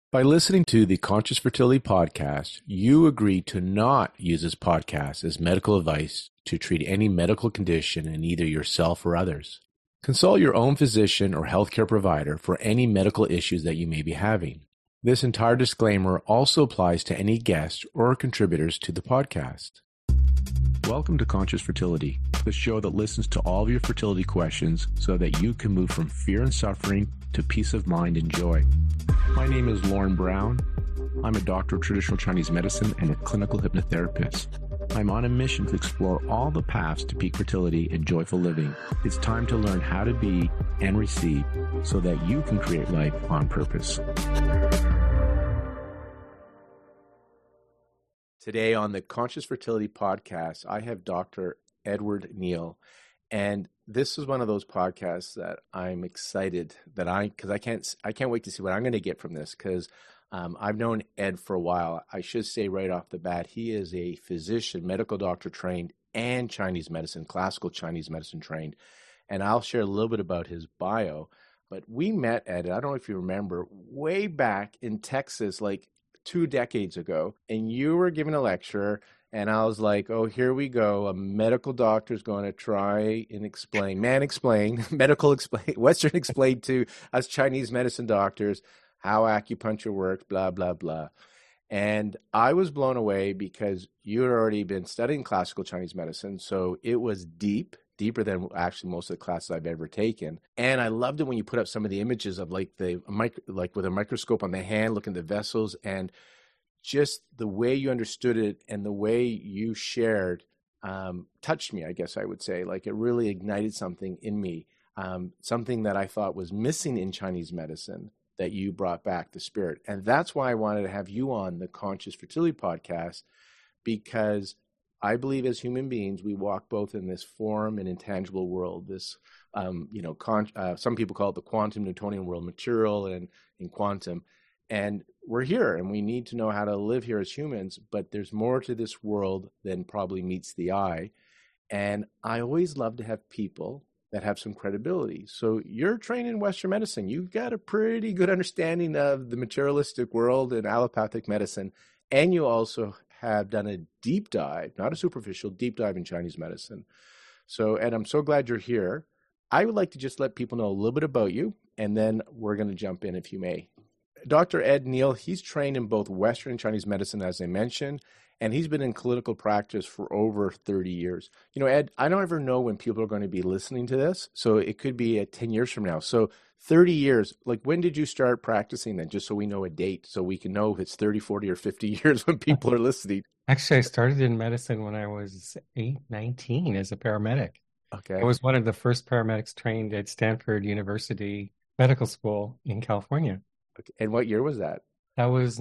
By listening to the Conscious Fertility Podcast, you agree to not use this podcast as medical advice to treat any medical condition in either yourself or others. Consult your own physician or healthcare provider for any medical issues that you may be having. This entire disclaimer also applies to any guests or contributors to the podcast. Welcome to Conscious Fertility, the show that listens to all of your fertility questions so that you can move from fear and suffering to peace of mind and joy. My name is Lauren Brown. I'm a doctor of traditional Chinese medicine and a clinical hypnotherapist. I'm on a mission to explore all the paths to peak fertility and joyful living. It's time to learn how to be and receive so that you can create life on purpose. Today on the Conscious Fertility Podcast, I have Dr. Edward Neal. And this is one of those podcasts that I'm excited because I can't wait to see what I'm going to get from this, because I've known Ed for a while. I should say right off the bat, he is a physician, medical doctor trained, and Chinese medicine, classical Chinese medicine trained. And I'll share a little bit about his bio. But we met, Ed, I don't know if you remember, way back in Texas, like 2 decades ago, and you were giving a lecture. And I was like, oh, here we go. A medical doctor is going to try and explain, Western explain to us Chinese medicine doctors how acupuncture works, blah, blah, blah. And I was blown away because you had already been studying classical Chinese medicine. So it was deeper than actually most of the classes I've ever taken. And I loved it when you put up some of the images of like with a microscope on the hand, looking at the vessels, and just the way you understood it and the way you shared touched me, I guess I would say. Like, it really ignited something in me, something that I thought was missing in Chinese medicine that you brought back, the spirit. And that's why I wanted to have you on the Conscious Fertility Podcast, because I believe as human beings, we walk both in this form and intangible world, this, some people call it the quantum Newtonian world, material and in quantum. And we're here, and we need to know how to live here as humans, but there's more to this world than probably meets the eye. And I always love to have people that have some credibility. So you're trained in Western medicine. You've got a pretty good understanding of the materialistic world and allopathic medicine. And you also have done a deep dive, not a superficial, deep dive in Chinese medicine. So, Ed, I'm so glad you're here. I would like to just let people know a little bit about you, and then we're going to jump in, if you may. Dr. Ed Neal, he's trained in both Western and Chinese medicine, as I mentioned, and he's been in clinical practice for over 30 years. You know, Ed, I don't ever know when people are going to be listening to this, so it could be 10 years from now. So 30 years, like, when did you start practicing then, just so we know a date, so we can know if it's 30, 40, or 50 years when people are listening? Actually, I started in medicine when I was 19 as a paramedic. Okay. I was one of the first paramedics trained at Stanford University Medical School in California. Okay. And what year was that? That was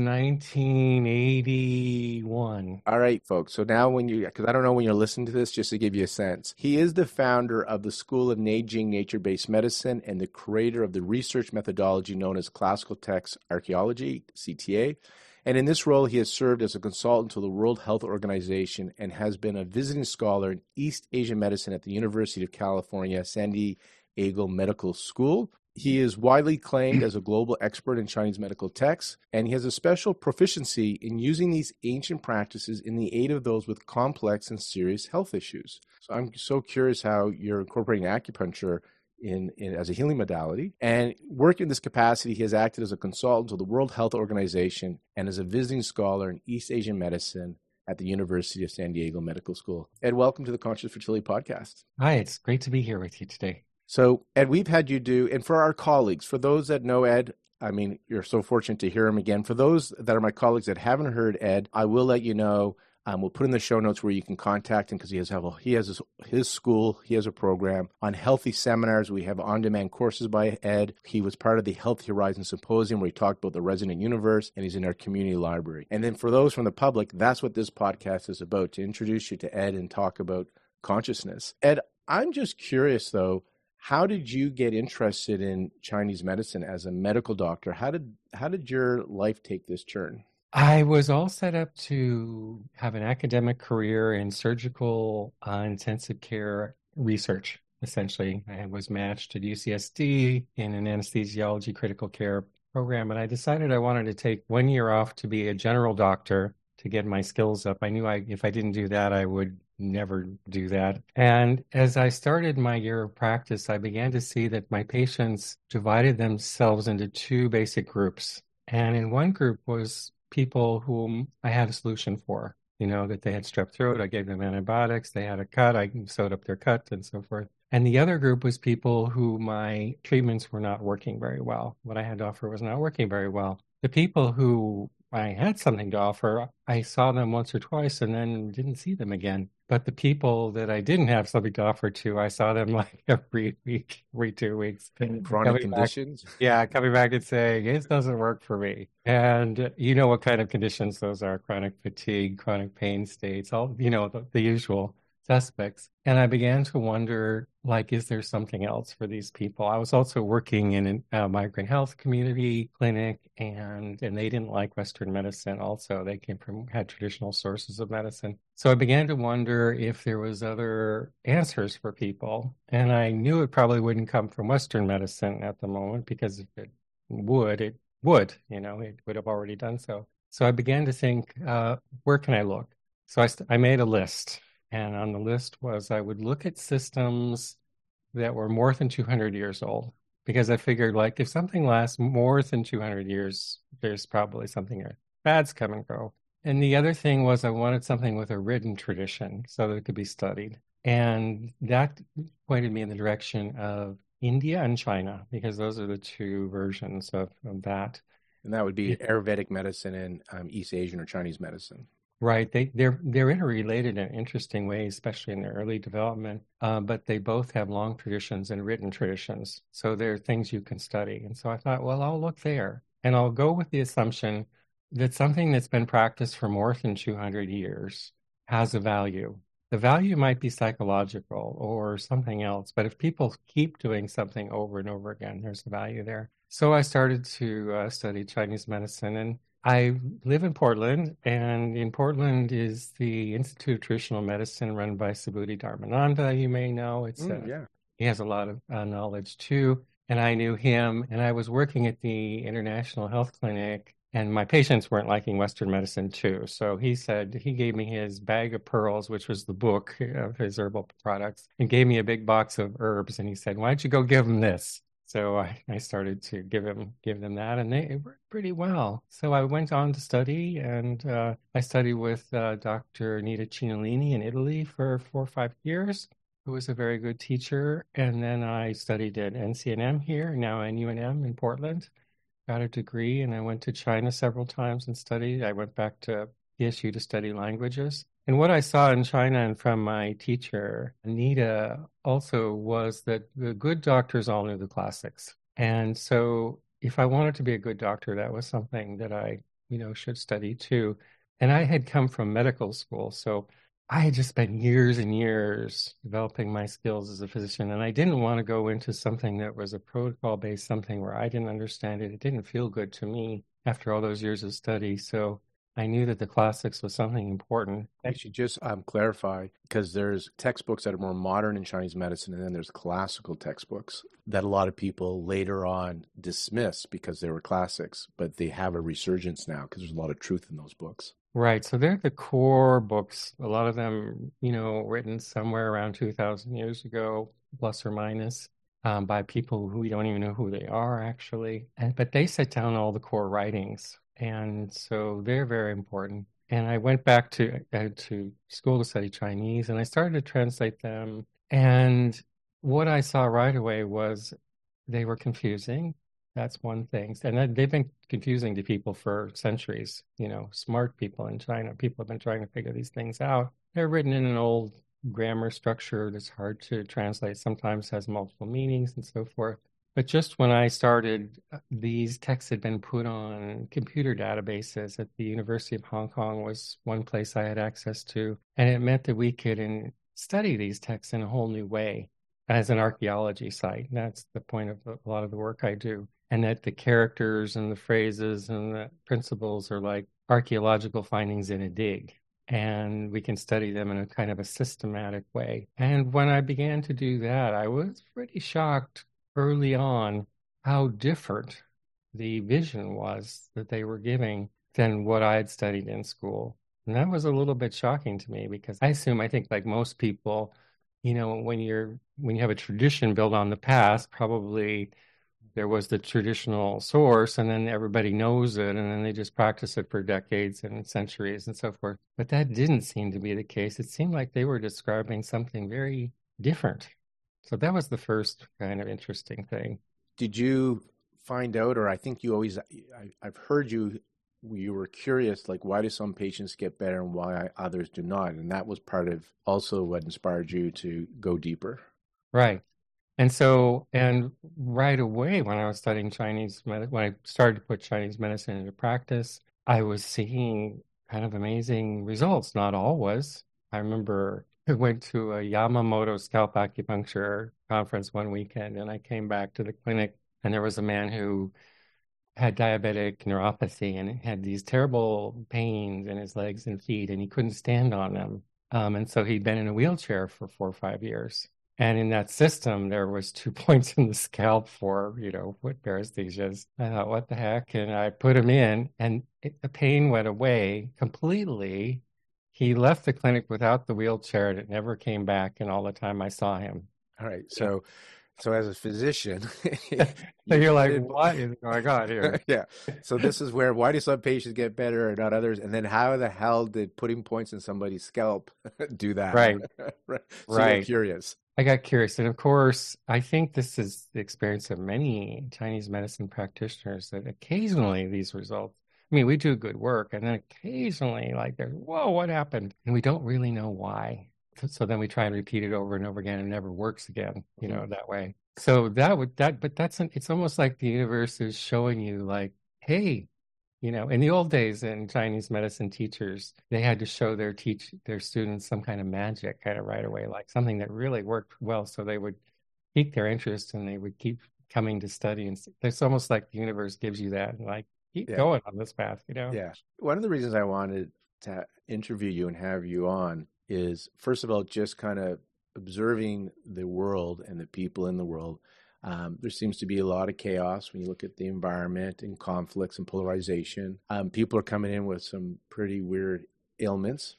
1981. All right, folks. So now because I don't know when you're listening to this, just to give you a sense, he is the founder of the School of Neijing Nature-Based Medicine and the creator of the research methodology known as Classical Text Archaeology, CTA. And in this role, he has served as a consultant to the World Health Organization and has been a visiting scholar in East Asian medicine at the University of California, San Diego Medical School. He is widely claimed as a global expert in Chinese medical texts, and he has a special proficiency in using these ancient practices in the aid of those with complex and serious health issues. So I'm so curious how you're incorporating acupuncture in as a healing modality. And working in this capacity, he has acted as a consultant to the World Health Organization and as a visiting scholar in East Asian medicine at the University of San Diego Medical School. Ed, welcome to the Conscious Fertility Podcast. Hi, it's great to be here with you today. So, Ed, we've had you do, and for our colleagues, for those that know Ed, I mean, you're so fortunate to hear him again. For those that are my colleagues that haven't heard Ed, I will let you know. We'll put in the show notes where you can contact him, because he has his school, he has a program on healthy seminars. We have on-demand courses by Ed. He was part of the Healthy Horizon Symposium where he talked about the resonant universe, and he's in our community library. And then for those from the public, that's what this podcast is about, to introduce you to Ed and talk about consciousness. Ed, I'm just curious though, how did you get interested in Chinese medicine as a medical doctor? How did your life take this turn? I was all set up to have an academic career in surgical intensive care research, essentially. I was matched at UCSD in an anesthesiology critical care program, and I decided I wanted to take 1 year off to be a general doctor to get my skills up. I knew if I didn't do that, I would never do that. And as I started my year of practice, I began to see that my patients divided themselves into two basic groups. And in one group was people whom I had a solution for. That they had strep throat, I gave them antibiotics, they had a cut, I sewed up their cut, and so forth. And the other group was people who my treatments were not working very well. What I had to offer was not working very well. The people who I had something to offer, I saw them once or twice and then didn't see them again. But the people that I didn't have something to offer to, I saw them like every week, every 2 weeks. Chronic conditions. Coming back and saying, it doesn't work for me. And you know what kind of conditions those are: chronic fatigue, chronic pain states, all, the usual suspects. And I began to wonder, like, is there something else for these people? I was also working in a migrant health community clinic, and they didn't like Western medicine also. They had traditional sources of medicine. So I began to wonder if there was other answers for people. And I knew it probably wouldn't come from Western medicine at the moment, because if it would, it would have already done so. So I began to think, where can I look? So I made a list. And on the list was, I would look at systems that were more than 200 years old, because I figured, like, if something lasts more than 200 years, there's probably something bad's come and go. And the other thing was, I wanted something with a written tradition so that it could be studied. And that pointed me in the direction of India and China, because those are the two versions of that. And that would be Ayurvedic medicine and East Asian or Chinese medicine. Right. They're interrelated in interesting ways, especially in their early development. But they both have long traditions and written traditions. So there are things you can study. And so I thought, well, I'll look there. And I'll go with the assumption that something that's been practiced for more than 200 years has a value. The value might be psychological or something else, but if people keep doing something over and over again, there's a value there. So I started to study Chinese medicine, and I live in Portland, and in Portland is the Institute of Traditional Medicine run by Subhuti Dharmananda. You may know. He has a lot of knowledge too, and I knew him, and I was working at the International Health Clinic, and my patients weren't liking Western medicine too. So he gave me his bag of pearls, which was the book of his herbal products, and gave me a big box of herbs, and he said, "Why don't you go give them this?" So I started to give them that, and it worked pretty well. So I went on to study, and I studied with Dr. Nita Cinolini in Italy for 4 or 5 years, who was a very good teacher. And then I studied at NCNM here, now NUNM in Portland, got a degree, and I went to China several times and studied. I went back to PSU to study languages. And what I saw in China and from my teacher, Anita, also was that the good doctors all knew the classics. And so if I wanted to be a good doctor, that was something that I, should study too. And I had come from medical school, so I had just spent years and years developing my skills as a physician, and I didn't want to go into something that was a protocol-based, something where I didn't understand it. It didn't feel good to me after all those years of study. So I knew that the classics was something important. I should just clarify, because there's textbooks that are more modern in Chinese medicine, and then there's classical textbooks that a lot of people later on dismiss because they were classics, but they have a resurgence now because there's a lot of truth in those books. Right. So they're the core books, a lot of them, written somewhere around 2,000 years ago, plus or minus, by people who we don't even know who they are, actually. But they set down all the core writings. And so they're very important. And I went back to school to study Chinese, and I started to translate them. And what I saw right away was they were confusing. That's one thing. And they've been confusing to people for centuries. Smart people in China, people have been trying to figure these things out. They're written in an old grammar structure that's hard to translate, sometimes has multiple meanings and so forth. But just when I started, these texts had been put on computer databases at the University of Hong Kong was one place I had access to. And it meant that we could study these texts in a whole new way as an archaeology site. That's the point of a lot of the work I do. And that the characters and the phrases and the principles are like archaeological findings in a dig. And we can study them in a kind of a systematic way. And when I began to do that, I was pretty shocked early on how different the vision was that they were giving than what I had studied in school. And that was a little bit shocking to me because I think like most people, when you have a tradition built on the past, probably there was the traditional source and then everybody knows it and then they just practice it for decades and centuries and so forth. But that didn't seem to be the case. It seemed like they were describing something very different. So that was the first kind of interesting thing. Did you find out, or I think you always, I've heard you were curious, like why do some patients get better and why others do not? And that was part of also what inspired you to go deeper. Right. And right away when I was studying Chinese medicine, when I started to put Chinese medicine into practice, I was seeing kind of amazing results. Not always. I remember I went to a Yamamoto scalp acupuncture conference one weekend, and I came back to the clinic, and there was a man who had diabetic neuropathy and had these terrible pains in his legs and feet, and he couldn't stand on them. And so he'd been in a wheelchair for 4 or 5 years. And in that system, there was 2 points in the scalp for, foot paresthesias. I thought, what the heck? And I put him in, and the pain went away completely. He left the clinic without the wheelchair, and it never came back in all the time I saw him. All right. So as a physician, so you're like, what is going on here? Yeah. So this is why do some patients get better and not others? And then how the hell did putting points in somebody's scalp do that? Right. So you're curious. I got curious. And of course, I think this is the experience of many Chinese medicine practitioners that occasionally these results, I mean, we do good work and then occasionally like there's, whoa, what happened? And we don't really know why. So then we try and repeat it over and over again and it never works again, that way. So it's almost like the universe is showing you like, hey, in the old days in Chinese medicine, teachers, they had to show their students some kind of magic kind of right away, like something that really worked well. So they would pique their interest and they would keep coming to study. And it's almost like the universe gives you that and like, keep going on this path, Yeah. One of the reasons I wanted to interview you and have you on is, first of all, just kind of observing the world and the people in the world. There seems to be a lot of chaos when you look at the environment and conflicts and polarization. People are coming in with some pretty weird ailments,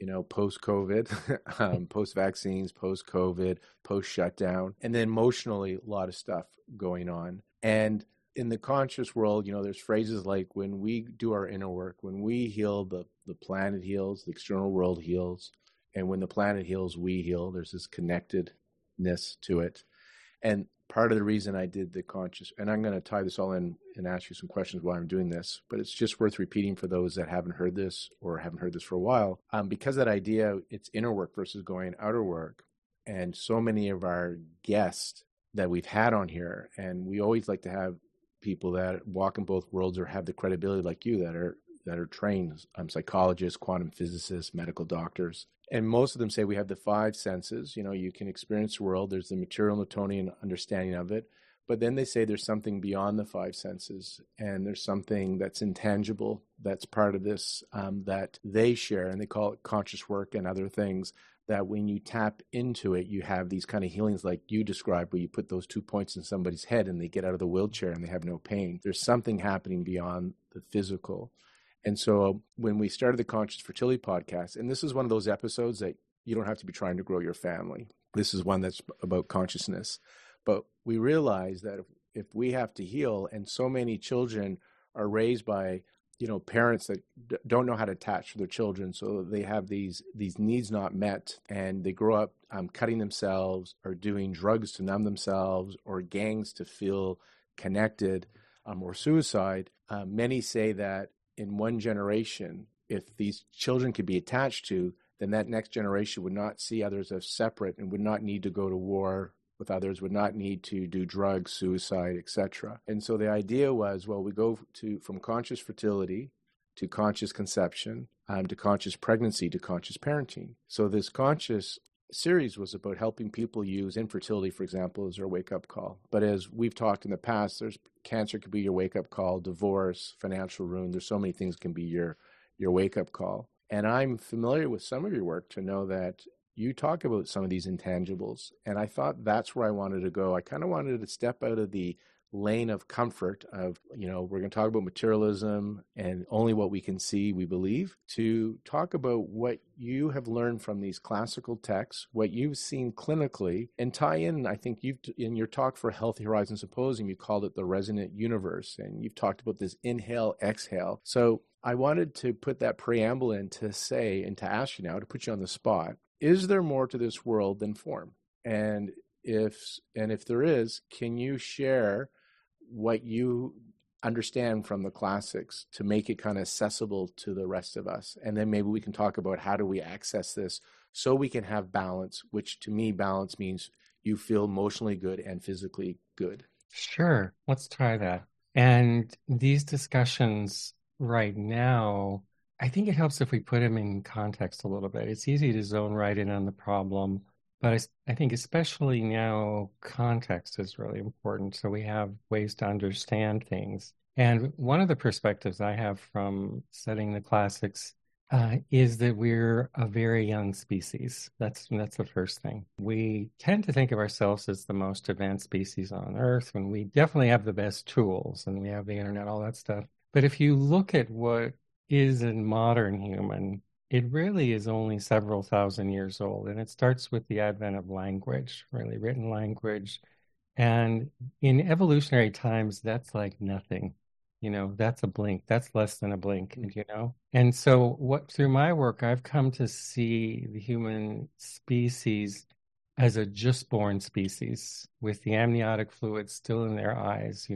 post-COVID, post-vaccines, post-COVID, post-shutdown, and then emotionally a lot of stuff going on. And in the conscious world, there's phrases like when we do our inner work, when we heal, the planet heals, the external world heals. And when the planet heals, we heal. There's this connectedness to it. And part of the reason I did the conscious, and I'm going to tie this all in and ask you some questions while I'm doing this, but it's just worth repeating for those that haven't heard this or haven't heard this for a while. Because that idea, it's inner work versus going outer work. And so many of our guests that we've had on here, and we always like to have people that walk in both worlds or have the credibility like you that are trained psychologists, quantum physicists, medical doctors. And most of them say we have the five senses. You can experience the world. There's the material Newtonian understanding of it. But then they say there's something beyond the five senses. And there's something that's intangible that's part of this that they share. And they call it conscious work and other things that when you tap into it, you have these kind of healings like you described, where you put those 2 points in somebody's head and they get out of the wheelchair and they have no pain. There's something happening beyond the physical. And so when we started the Conscious Fertility Podcast, and this is one of those episodes that you don't have to be trying to grow your family. This is one that's about consciousness. But we realize that if we have to heal, and so many children are raised by, parents that don't know how to attach to their children, so they have these needs not met, and they grow up cutting themselves or doing drugs to numb themselves or gangs to feel connected or suicide. Many say that in one generation, if these children could be attached to, then that next generation would not see others as separate and would not need to go to war with others, would not need to do drugs, suicide, etc. And so the idea was, well, we go from conscious fertility to conscious conception, to conscious pregnancy, to conscious parenting. So this conscious series was about helping people use infertility, for example, as their wake-up call. But as we've talked in the past, there's cancer could be your wake-up call, divorce, financial ruin. There's so many things can be your wake-up call. And I'm familiar with some of your work to know that you talk about some of these intangibles. And I thought that's where I wanted to go. I kind of wanted to step out of the lane of comfort of, we're going to talk about materialism and only what we can see, we believe, to talk about what you have learned from these classical texts, what you've seen clinically, and tie in, I think you've, in your talk for Healthy Horizons Symposium, you called it the resonant universe, and you've talked about this inhale, exhale. So I wanted to put that preamble in to say, and to ask you now, to put you on the spot, is there more to this world than form? And if there is, can you share what you understand from the classics to make it kind of accessible to the rest of us? And then maybe we can talk about how do we access this so we can have balance, which to me, balance means you feel emotionally good and physically good. Sure, let's try that. And these discussions right now, I think it helps if we put them in context a little bit. It's easy to zone right in on the problem, but I think especially now, context is really important. So we have ways to understand things. And one of the perspectives I have from studying the classics is that we're a very young species. That's the first thing. We tend to think of ourselves as the most advanced species on Earth, and we definitely have the best tools, and we have the internet, all that stuff. But if you look at what is a modern human, it really is only several thousand years old, and it starts with the advent of language, really written language. And in evolutionary times, that's like nothing. That's a blink. That's less than a blink, And so through my work, I've come to see the human species as a just born species with the amniotic fluid still in their eyes,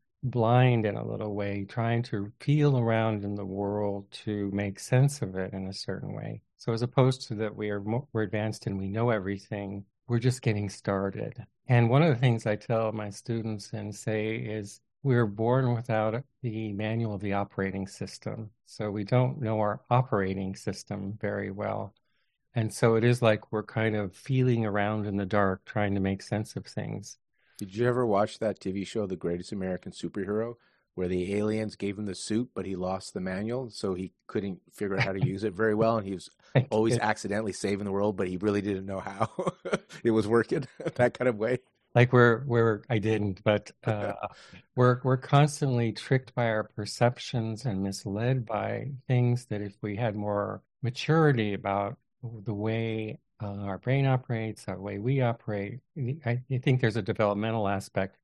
blind in a little way, trying to feel around in the world to make sense of it in a certain way. So as opposed to that we're advanced and we know everything, we're just getting started. And one of the things I tell my students and say is we're born without the manual of the operating system. So we don't know our operating system very well. And so it is like we're kind of feeling around in the dark, trying to make sense of things. Did you ever watch that TV show, The Greatest American Superhero, where the aliens gave him the suit, but he lost the manual, so he couldn't figure out how to use it very well, and he was always accidentally saving the world, but he really didn't know how it was working, that kind of way? Like I didn't, but we're constantly tricked by our perceptions and misled by things that if we had more maturity about the way our brain operates, our way we operate, I think there's a developmental aspect.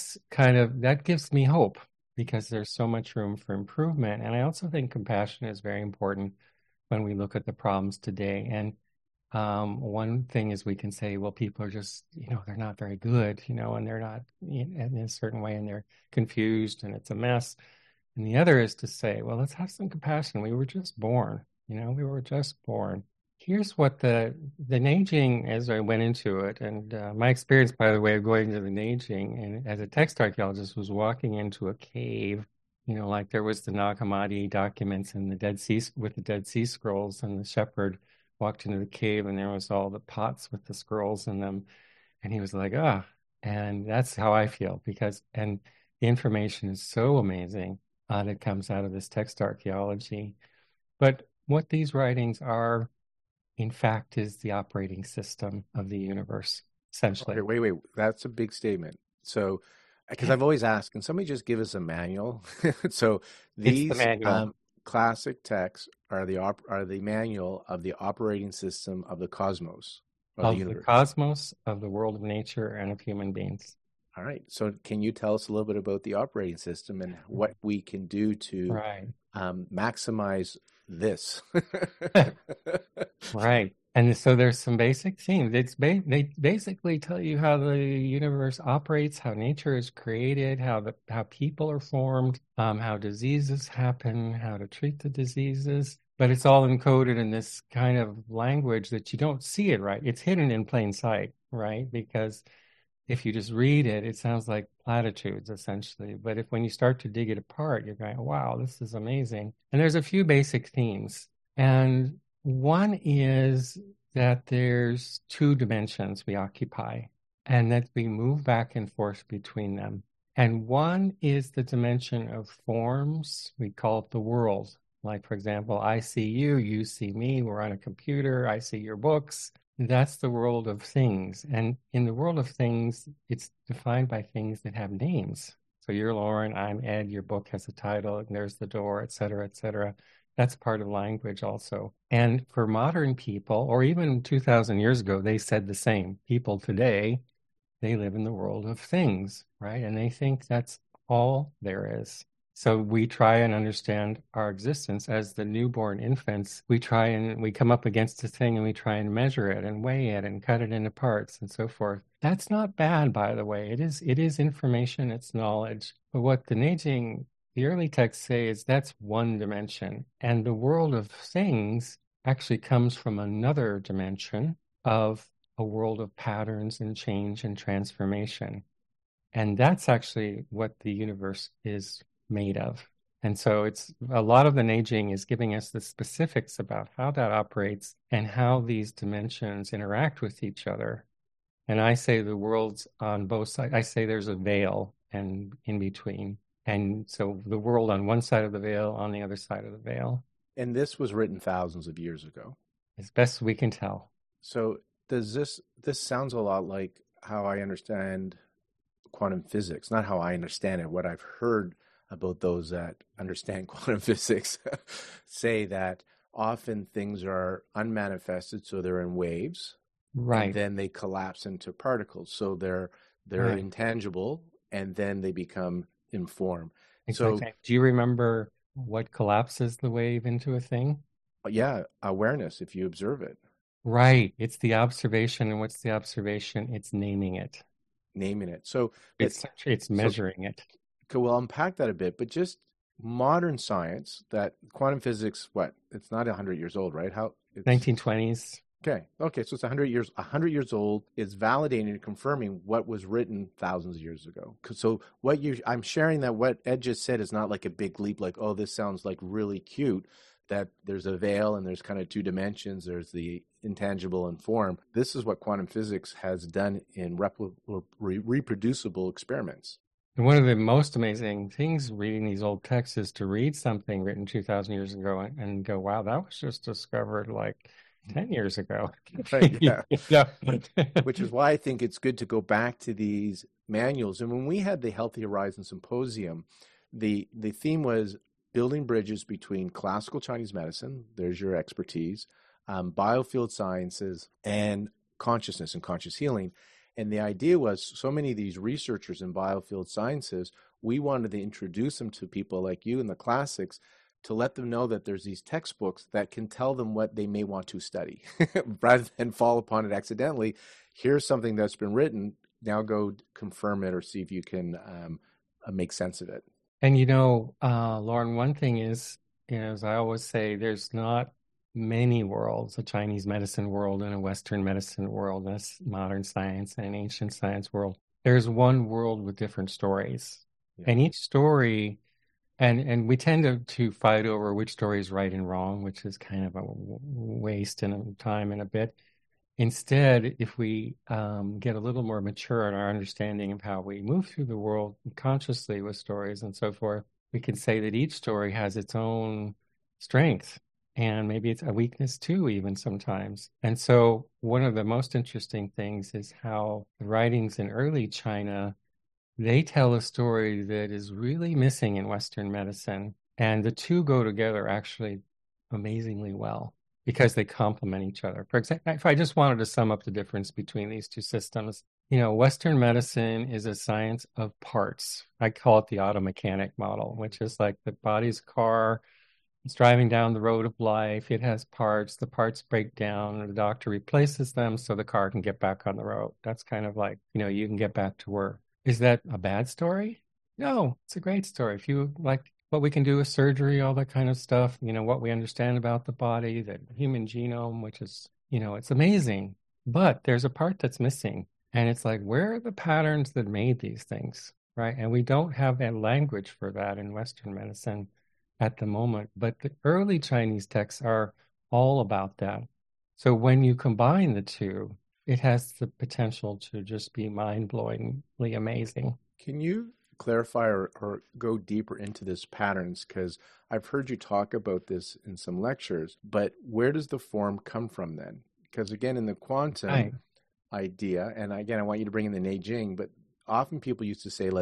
That gives me hope because there's so much room for improvement. And I also think compassion is very important when we look at the problems today. And one thing is we can say, well, people are just, they're not very good, and they're not in a certain way, and they're confused and it's a mess. And the other is to say, well, let's have some compassion. We were just born, we were just born. Here's what the Neijing, as I went into it, and my experience, by the way, of going to the Neijing, and as a text archaeologist, was walking into a cave, like there was the Nag Hammadi documents and the Dead Sea with the Dead Sea Scrolls, and the shepherd walked into the cave and there was all the pots with the scrolls in them. And he was like, and that's how I feel and the information is so amazing that comes out of this text archaeology. But what these writings are, in fact, is the operating system of the universe, essentially. Okay, wait, that's a big statement. So, because I've always asked, can somebody just give us a manual? So these classic texts are the manual of the operating system of the cosmos, of the universe. The cosmos, of the world of nature, and of human beings. All right. So can you tell us a little bit about the operating system and what we can do to maximize this? Right. And so there's some basic themes. They basically tell you how the universe operates, how nature is created, how people are formed, how diseases happen, how to treat the diseases. But it's all encoded in this kind of language that you don't see it, right? It's hidden in plain sight, right? Because if you just read it, it sounds like platitudes, essentially. But when you start to dig it apart, you're going, wow, this is amazing. And there's a few basic themes. And one is that there's two dimensions we occupy and that we move back and forth between them. And one is the dimension of forms. We call it the world. Like, for example, I see you, you see me, we're on a computer, I see your books. That's the world of things. And in the world of things, it's defined by things that have names. So you're Lauren, I'm Ed, your book has a title, and there's the door, et cetera, et cetera. That's part of language also. And for modern people, or even 2,000 years ago, they said the same. People today, they live in the world of things, right? And they think that's all there is. So we try and understand our existence as the newborn infants. We try and we come up against a thing and we try and measure it and weigh it and cut it into parts and so forth. That's not bad, by the way. It is information, it's knowledge. But what the early texts say is that's one dimension. And the world of things actually comes from another dimension of a world of patterns and change and transformation. And that's actually what the universe is made of. And so it's a lot of the Neijing is giving us the specifics about how that operates and how these dimensions interact with each other. And I say the world's on both sides. I say there's a veil and in between. And so the world on one side of the veil, on the other side of the veil. And this was written thousands of years ago. As best we can tell. So does this sounds a lot like how I understand quantum physics, not how I understand it, what I've heard about those that understand quantum physics say that often things are unmanifested, so they're in waves, Right. and then they collapse into particles. So they're Right. intangible, and then they become in form. Exactly. So Do you remember what collapses the wave into a thing? yeah, awareness, if you observe it, Right. It's the observation. And what's the observation? It's naming it. naming it. So, but It's so measuring it. we'll unpack that a bit, but just modern science, that quantum physics, what? It's not 100 years old, right? How it's 1920s. okay. So it's 100 years old. It's validating and confirming what was written thousands of years ago. So I'm sharing that what Ed just said is not like a big leap, like, oh, this sounds like really cute, that there's a veil and there's kind of two dimensions. There's the intangible and form. This is what quantum physics has done in reproducible experiments. And one of the most amazing things reading these old texts is to read something written 2,000 years ago and go, wow, that was just discovered like 10 years ago. Right, yeah. Yeah. Which is why I think it's good to go back to these manuals. And when we had the Healthy Horizon Symposium, the theme was building bridges between classical Chinese medicine, there's your expertise, biofield sciences, and consciousness and conscious healing. And the idea was so many of these researchers in biofield sciences, we wanted to introduce them to people like you in the classics to let them know that there's these textbooks that can tell them what they may want to study rather than fall upon it accidentally. Here's something that's been written. Now go confirm it or see if you can make sense of it. And Lauren, one thing is, as I always say, there's not many worlds, a Chinese medicine world and a Western medicine world, a modern science and an ancient science world. There's one world with different stories. Yeah. And each story, and we tend to fight over which story is right and wrong, which is kind of a waste in time and a bit. Instead, if we get a little more mature in our understanding of how we move through the world consciously with stories and so forth, we can say that each story has its own strength and maybe it's a weakness too, even sometimes. And so one of the most interesting things is how the writings in early China, they tell a story that is really missing in Western medicine. And the two go together actually amazingly well, because they complement each other. For example, if I just wanted to sum up the difference between these two systems, Western medicine is a science of parts. I call it the auto mechanic model, which is like the body's car. It's driving down the road of life. It has parts. The parts break down. The doctor replaces them so the car can get back on the road. That's kind of like, you can get back to work. Is that a bad story? No, it's a great story. If you like what we can do with surgery, all that kind of stuff, what we understand about the body, the human genome, which is, it's amazing. But there's a part that's missing. And it's like, where are the patterns that made these things, right? And we don't have a language for that in Western medicine at the moment. But the early Chinese texts are all about that. So when you combine the two, it has the potential to just be mind-blowingly amazing. Can you clarify or go deeper into this patterns? Because I've heard you talk about this in some lectures, but where does the form come from then? Because again, in the quantum idea, and again, I want you to bring in the Neijing, but often people used to say like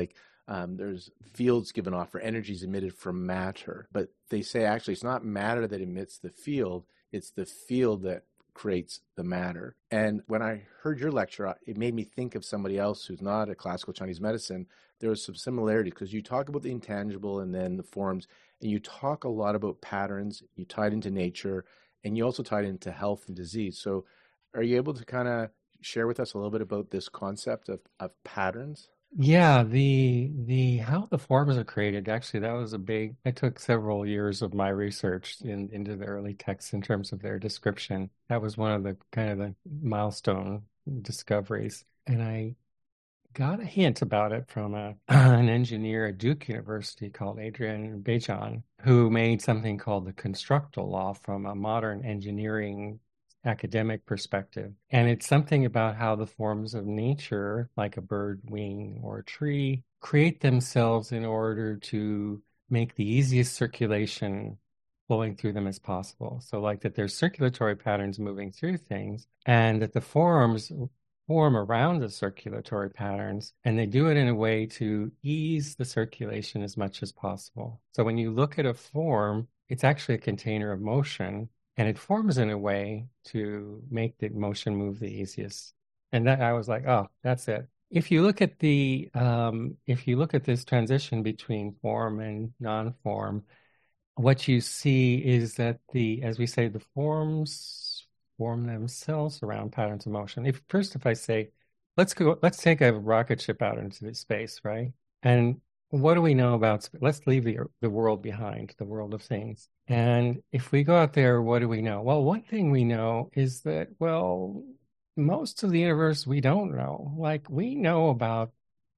There's fields given off or energies emitted from matter. But they say actually it's not matter that emits the field, it's the field that creates the matter. And when I heard your lecture, it made me think of somebody else who's not a classical Chinese medicine. There was some similarity because you talk about the intangible and then the forms, and you talk a lot about patterns. You tie it into nature, and you also tie it into health and disease. So are you able to kind of share with us a little bit about this concept of patterns? Yeah, the how the forms are created, actually, that was a big, it took several years of my research into the early texts in terms of their description. That was one of the kind of the milestone discoveries. And I got a hint about it from an engineer at Duke University called Adrian Bejan, who made something called the constructal law from a modern engineering academic perspective. And it's something about how the forms of nature, like a bird wing or a tree, create themselves in order to make the easiest circulation flowing through them as possible. So like that there's circulatory patterns moving through things, and that the forms form around the circulatory patterns, and they do it in a way to ease the circulation as much as possible. So when you look at a form, it's actually a container of motion, and it forms in a way to make the motion move the easiest. And that I was like, oh, that's it. If you look at this transition between form and non-form, what you see is that as we say, the forms form themselves around patterns of motion. If I say, let's take a rocket ship out into space, right? And what do we know about, let's leave the world behind, the world of things. And if we go out there, what do we know? Well, one thing we know is that, well, most of the universe we don't know. Like we know about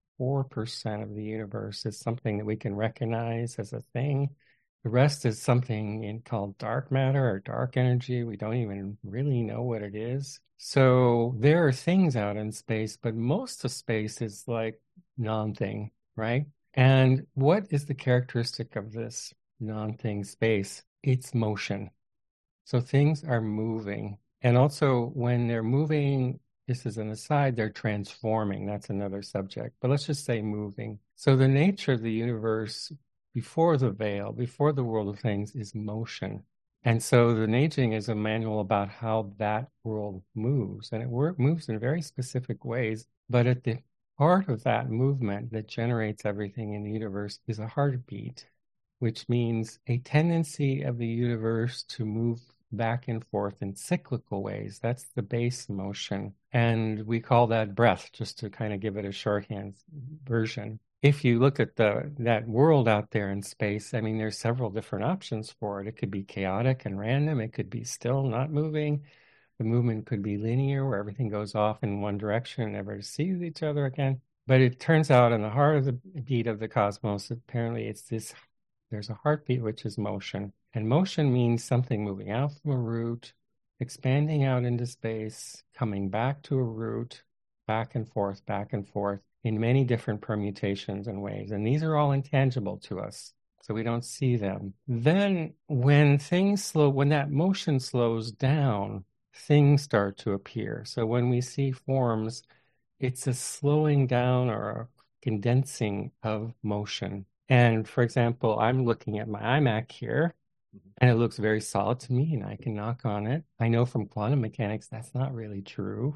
4% of the universe is something that we can recognize as a thing. The rest is something called dark matter or dark energy. We don't even really know what it is. So there are things out in space, but most of space is like non-thing, right? And what is the characteristic of this non-thing space? It's motion. So things are moving. And also when they're moving, this is an aside, they're transforming. That's another subject. But let's just say moving. So the nature of the universe before the veil, before the world of things, is motion. And so the Neijing is a manual about how that world moves. And it moves in very specific ways. But at the heart of that movement that generates everything in the universe is a heartbeat, which means a tendency of the universe to move back and forth in cyclical ways. That's the base motion. And we call that breath, just to kind of give it a shorthand version. If you look at that world out there in space, I mean, there's several different options for it. It could be chaotic and random. It could be still, not moving. The movement could be linear, where everything goes off in one direction and never sees each other again. But it turns out in the heart of the beat of the cosmos, apparently there's a heartbeat, which is motion. And motion means something moving out from a root, expanding out into space, coming back to a root, back and forth in many different permutations and ways. And these are all intangible to us, so we don't see them. Then when that motion slows down, things start to appear. So when we see forms, it's a slowing down or a condensing of motion. And for example, I'm looking at my iMac here, and it looks very solid to me, and I can knock on it. I know from quantum mechanics that's not really true,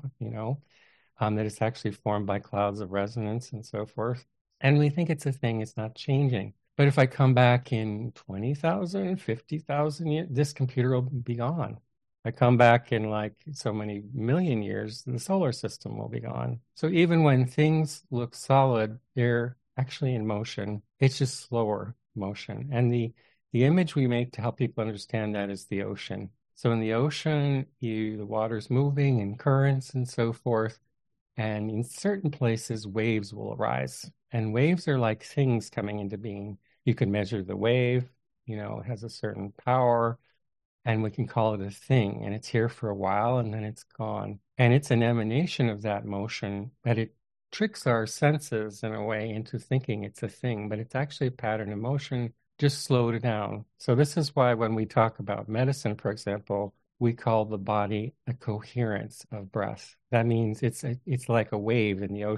that it's actually formed by clouds of resonance and so forth. And we think it's a thing, it's not changing. But if I come back in 20,000, 50,000 years, this computer will be gone. I come back in like so many million years, the solar system will be gone. So even when things look solid, they're actually in motion. It's just slower motion. And the image we make to help people understand that is the ocean. So in the ocean, the water's moving in currents and so forth. And in certain places, waves will arise. And waves are like things coming into being. You can measure the wave, it has a certain power, and we can call it a thing. And it's here for a while, and then it's gone. And it's an emanation of that motion, but it tricks our senses in a way into thinking it's a thing, but it's actually a pattern of motion, just slowed down. So this is why when we talk about medicine, for example, we call the body a coherence of breath. That means it's like a wave in the ocean.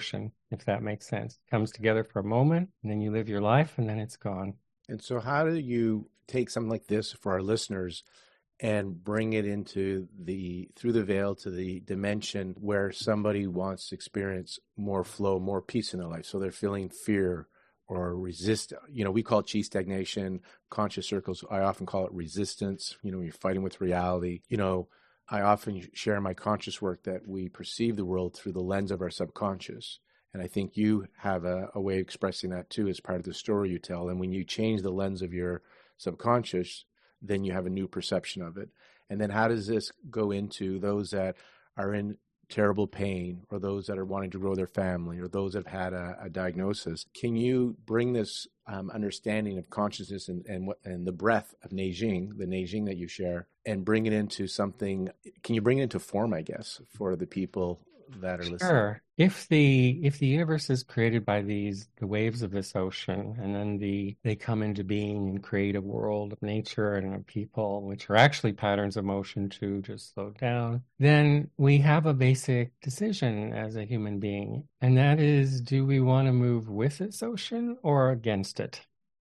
if that makes sense. It comes together for a moment, and then you live your life, and then it's gone. And so, how do you take something like this for our listeners and bring it into the through the veil to the dimension where somebody wants to experience more flow, more peace in their life? So they're feeling fear or resist. We call it chi stagnation, conscious circles. I often call it resistance. You're fighting with reality. I often share in my conscious work that we perceive the world through the lens of our subconscious. And I think you have a way of expressing that too as part of the story you tell. And when you change the lens of your subconscious, then you have a new perception of it. And then how does this go into those that are in terrible pain, or those that are wanting to grow their family, or those that have had a diagnosis? Can you bring this understanding of consciousness and the breath of Neijing, the Neijing that you share, and bring it into something? Can you bring it into form, I guess, for the people that are listening? Sure. If the universe is created by the waves of this ocean, and then they come into being and create a world of nature and of people, which are actually patterns of motion to just slow down, then we have a basic decision as a human being, and that is, do we want to move with this ocean or against it?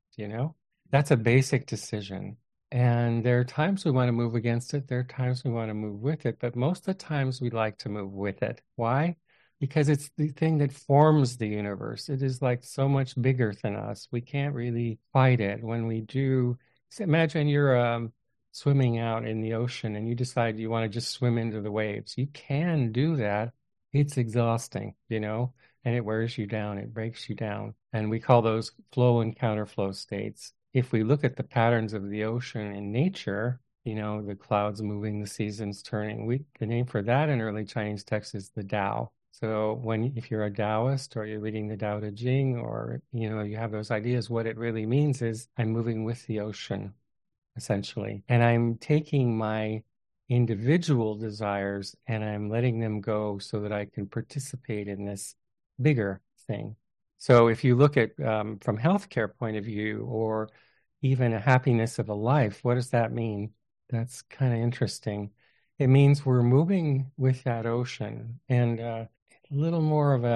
That's a basic decision. And there are times we want to move against it. There are times we want to move with it. But most of the times we like to move with it. Why? Because it's the thing that forms the universe. It is like so much bigger than us. We can't really fight it. When we do, imagine you're swimming out in the ocean and you decide you want to just swim into the waves. You can do that. It's exhausting, and it wears you down. It breaks you down. And we call those flow and counterflow states. If we look at the patterns of the ocean in nature, the clouds moving, the seasons turning, the name for that in early Chinese text is the Tao. So if you're a Taoist, or you're reading the Tao Te Ching, or, you have those ideas, what it really means is I'm moving with the ocean, essentially. And I'm taking my individual desires and I'm letting them go so that I can participate in this bigger thing. So if you look at from healthcare point of view, or even a happiness of a life, what does that mean? That's kind of interesting. It means we're moving with that ocean. And a little more of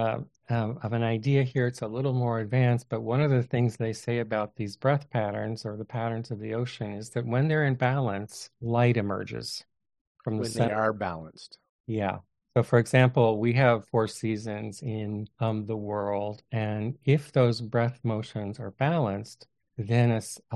an idea here. It's a little more advanced, but one of the things they say about these breath patterns, or the patterns of the ocean, is that when they're in balance, light emerges from the center. When they are balanced. Yeah. So, for example, we have 4 seasons in the world, and if those breath motions are balanced, then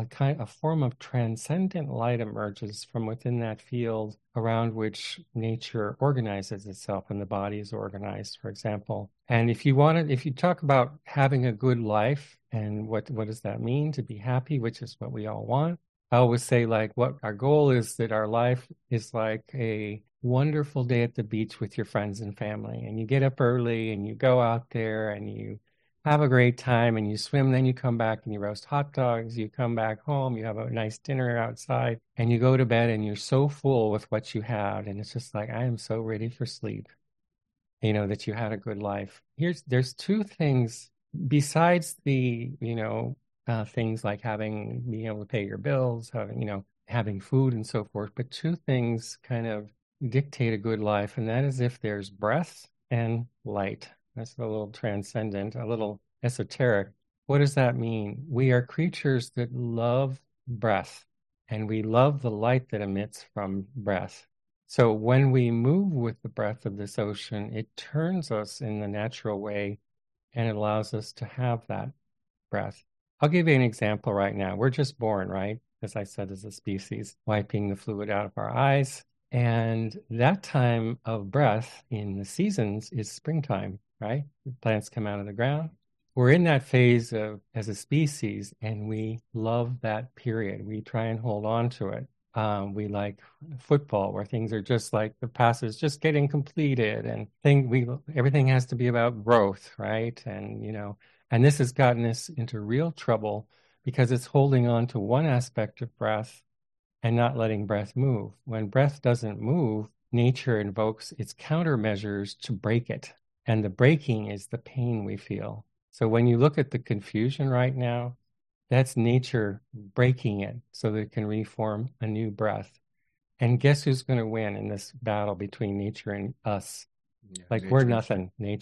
a form of transcendent light emerges from within that field around which nature organizes itself, and the body is organized, for example. And if you talk about having a good life, and what does that mean to be happy, which is what we all want, I always say, what our goal is, that our life is like a wonderful day at the beach with your friends and family, and you get up early and you go out there and you have a great time and you swim, then you come back and you roast hot dogs, you come back home, you have a nice dinner outside, and you go to bed and you're so full with what you had, and it's just like, I am so ready for sleep, that you had a good life. There's 2 things besides the things like being able to pay your bills, having food and so forth, but 2 things kind of dictate a good life, and that is if there's breath and light. That's a little transcendent, a little esoteric. What does that mean? We are creatures that love breath, and we love the light that emits from breath. So when we move with the breath of this ocean, it turns us in the natural way, and it allows us to have that breath. I'll give you an example right now. We're just born, right? As I said, as a species, wiping the fluid out of our eyes. And that time of breath in the seasons is springtime, right? The plants come out of the ground. We're in that phase as a species, and we love that period. We try and hold on to it. We like football, where things are just like the pass is just getting completed, and everything has to be about growth, right? And this has gotten us into real trouble because it's holding on to one aspect of breath and not letting breath move. When breath doesn't move, nature invokes its countermeasures to break it. And the breaking is the pain we feel. So when you look at the confusion right now, that's nature breaking it so that it can reform a new breath. And guess who's going to win in this battle between nature and us? Yeah, we're nothing, nature.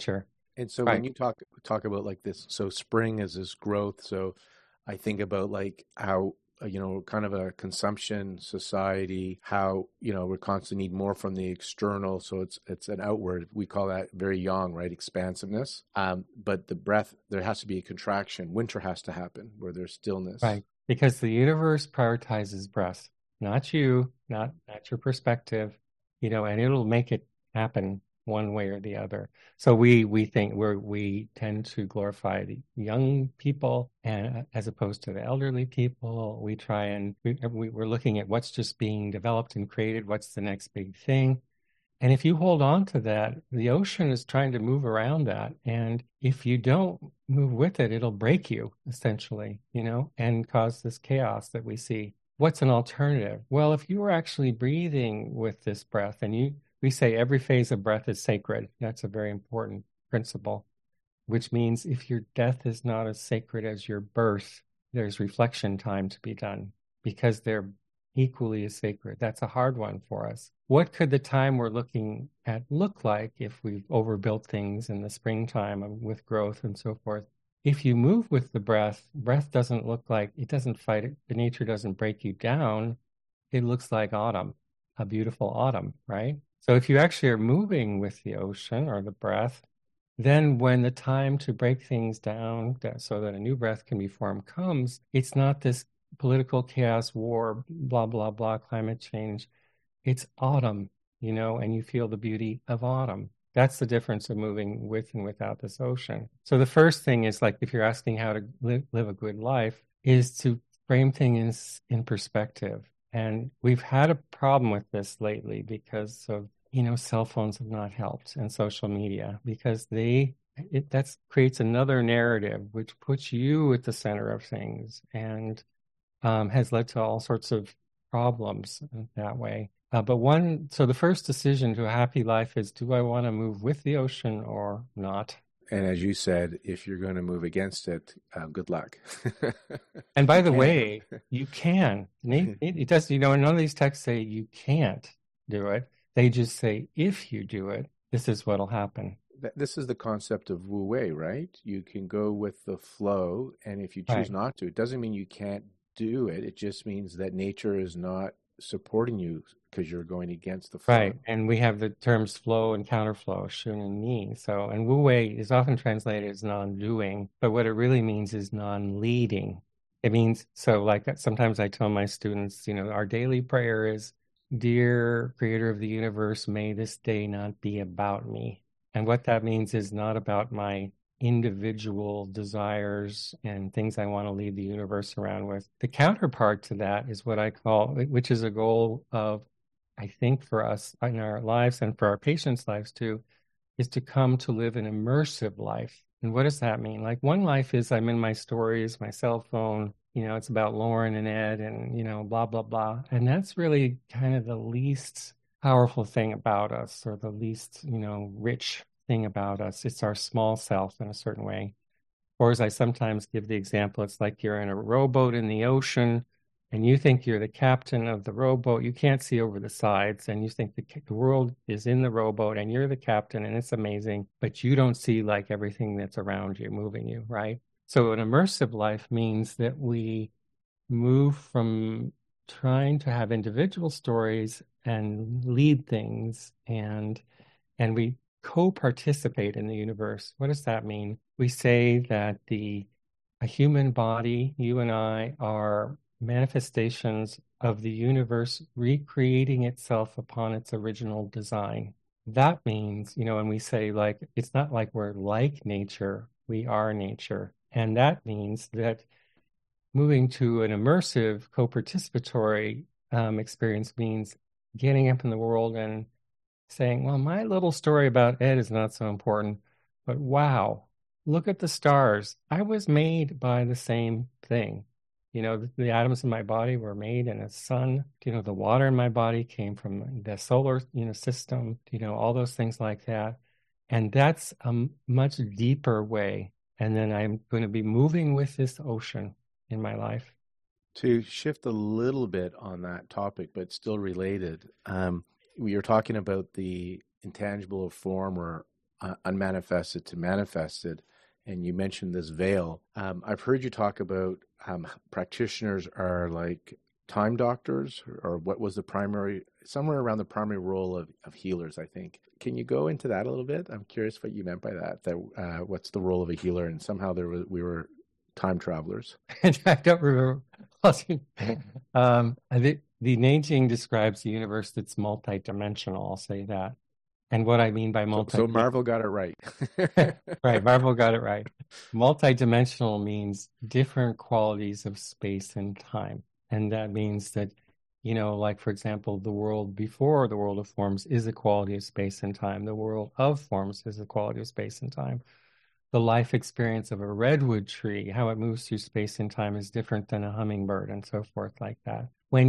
And so when Right. you talk about like this, so spring is this growth. So I think about like how kind of a consumption society, how we constantly need more from the external. So it's an outward. We call that very young, right? Expansiveness. But the breath, there has to be a contraction. Winter has to happen where there's stillness. Right. Because the universe prioritizes breath, not you, not your perspective, and it'll make it happen one way or the other. So we think we tend to glorify the young people and as opposed to the elderly people. We try and we're looking at what's just being developed and created, what's the next big thing. And if you hold on to that, the ocean is trying to move around that. And if you don't move with it, it'll break you essentially, and cause this chaos that we see. What's an alternative? Well, if you were actually breathing with this breath, and we say every phase of breath is sacred. That's a very important principle, which means if your death is not as sacred as your birth, there's reflection time to be done because they're equally as sacred. That's a hard one for us. What could the time we're looking at look like if we've overbuilt things in the springtime with growth and so forth? If you move with the breath doesn't look like, it doesn't fight it. The nature doesn't break you down. It looks like autumn, a beautiful autumn, right? So if you actually are moving with the ocean or the breath, then when the time to break things down so that a new breath can be formed comes, it's not this political chaos, war, blah, blah, blah, climate change. It's autumn, and you feel the beauty of autumn. That's the difference of moving with and without this ocean. So the first thing is like, if you're asking how to live a good life, is to frame things in perspective. And we've had a problem with this lately because of cell phones have not helped and social media because that creates another narrative which puts you at the center of things and has led to all sorts of problems that way. So the first decision to a happy life is, do I want to move with the ocean or not? And as you said, if you're going to move against it, good luck. And by You the can. way, you can. It does, none of these texts say you can't do it. They just say, if you do it, this is what'll happen. This is the concept of Wu Wei, right? You can go with the flow, and if you choose Right. not to, it doesn't mean you can't do it. It just means that nature is not supporting you because you're going against the flow. Right. And we have the terms flow and counterflow, Shun and Ni. So, and Wu Wei is often translated as non-doing, but what it really means is non-leading. It means, so like sometimes I tell my students, our daily prayer is, Dear Creator of the universe, may this day not be about me. And what that means is not about my individual desires and things I want to lead the universe around with. The counterpart to that is what I call, which is a goal of, I think, for us in our lives and for our patients' lives too, is to come to live an immersive life. And what does that mean? Like one life is I'm in my stories, my cell phone, it's about Lauren and Ed and, blah, blah, blah. And that's really kind of the least powerful thing about us or the least, rich thing about us. It's our small self in a certain way. Or as I sometimes give the example, it's like you're in a rowboat in the ocean and you think you're the captain of the rowboat. You can't see over the sides and you think the world is in the rowboat and you're the captain and it's amazing, but you don't see like everything that's around you moving you, right? So an immersive life means that we move from trying to have individual stories and lead things and we co-participate in the universe. What does that mean? We say that a human body, you and I, are manifestations of the universe recreating itself upon its original design. That means, and we say like, it's not like we're like nature, we are nature. And that means that moving to an immersive, co-participatory experience means getting up in the world and saying, well, my little story about Ed is not so important, but wow, look at the stars. I was made by the same thing. The atoms in my body were made in a sun. The water in my body came from the solar, system, all those things like that. And that's a much deeper way. And then I'm going to be moving with this ocean in my life. To shift a little bit on that topic, but still related, we are talking about the intangible form or unmanifested to manifested. And you mentioned this veil. I've heard you talk about practitioners are like time doctors, or what was the primary, somewhere around the primary role of healers, I think. Can you go into that a little bit? I'm curious what you meant by that. That what's the role of a healer? And somehow we were time travelers. I don't remember. I think the Neijing describes the universe that's multidimensional. I'll say that. And what I mean by So Marvel got it right. right, Marvel got it right. Multidimensional means different qualities of space and time. And that means that, like, for example, the world before the world of forms is a quality of space and time. The world of forms is a quality of space and time. The life experience of a redwood tree, how it moves through space and time, is different than a hummingbird, and so forth like that.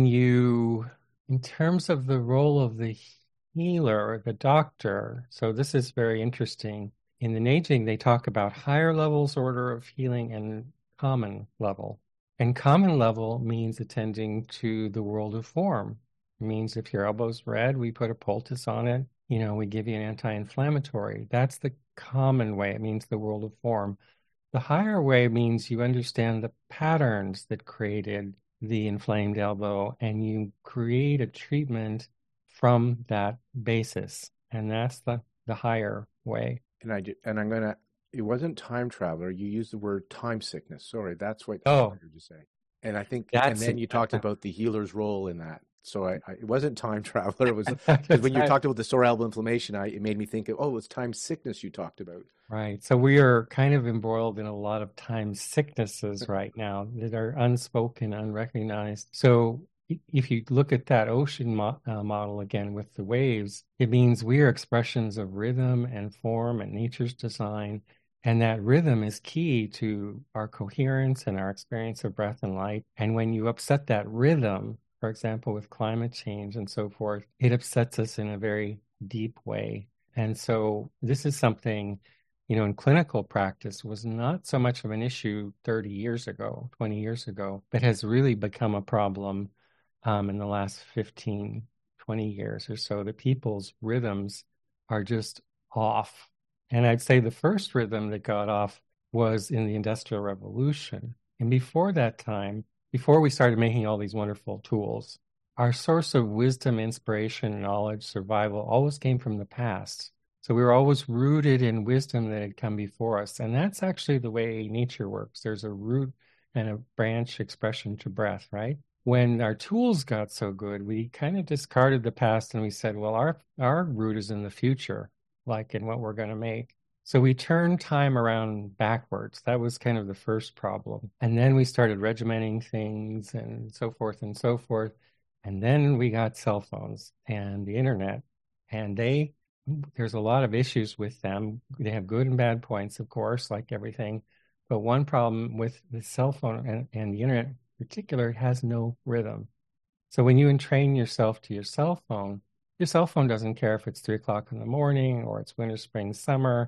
In terms of the role of the healer or the doctor, so this is very interesting. In the Neijing, they talk about higher levels order of healing and common level. And common level means attending to the world of form. It means if your elbow's red, we put a poultice on it. We give you an anti-inflammatory. That's the common way. It means the world of form. The higher way means you understand the patterns that created the inflamed elbow, and you create a treatment from that basis. And that's the higher way. And I'm gonna. It wasn't time traveler. You used the word time sickness. Sorry, that's what I heard you say. And I think, and then you talked about the healer's role in that. So it wasn't time traveler. It was because when you talked about the sore elbow inflammation, it made me think of, it was time sickness you talked about. Right. So we are kind of embroiled in a lot of time sicknesses right now that are unspoken, unrecognized. So if you look at that ocean model again with the waves, it means we are expressions of rhythm and form and nature's design. And that rhythm is key to our coherence and our experience of breath and light. And when you upset that rhythm, for example, with climate change and so forth, it upsets us in a very deep way. And so this is something, in clinical practice was not so much of an issue 30 years ago, 20 years ago, but has really become a problem in the last 15, 20 years or so. The people's rhythms are just off. And I'd say the first rhythm that got off was in the Industrial Revolution. And before that time, before we started making all these wonderful tools, our source of wisdom, inspiration, knowledge, survival always came from the past. So we were always rooted in wisdom that had come before us. And that's actually the way nature works. There's a root and a branch expression to breath, right? When our tools got so good, we kind of discarded the past and we said, well, our root is in the future, like in what we're going to make. So we turned time around backwards. That was kind of the first problem. And then we started regimenting things and so forth and so forth. And then we got cell phones and the internet. And there's a lot of issues with them. They have good and bad points, of course, like everything. But one problem with the cell phone and the internet in particular, it has no rhythm. So when you entrain yourself to your cell phone doesn't care if it's 3 o'clock in the morning or it's winter, spring, summer,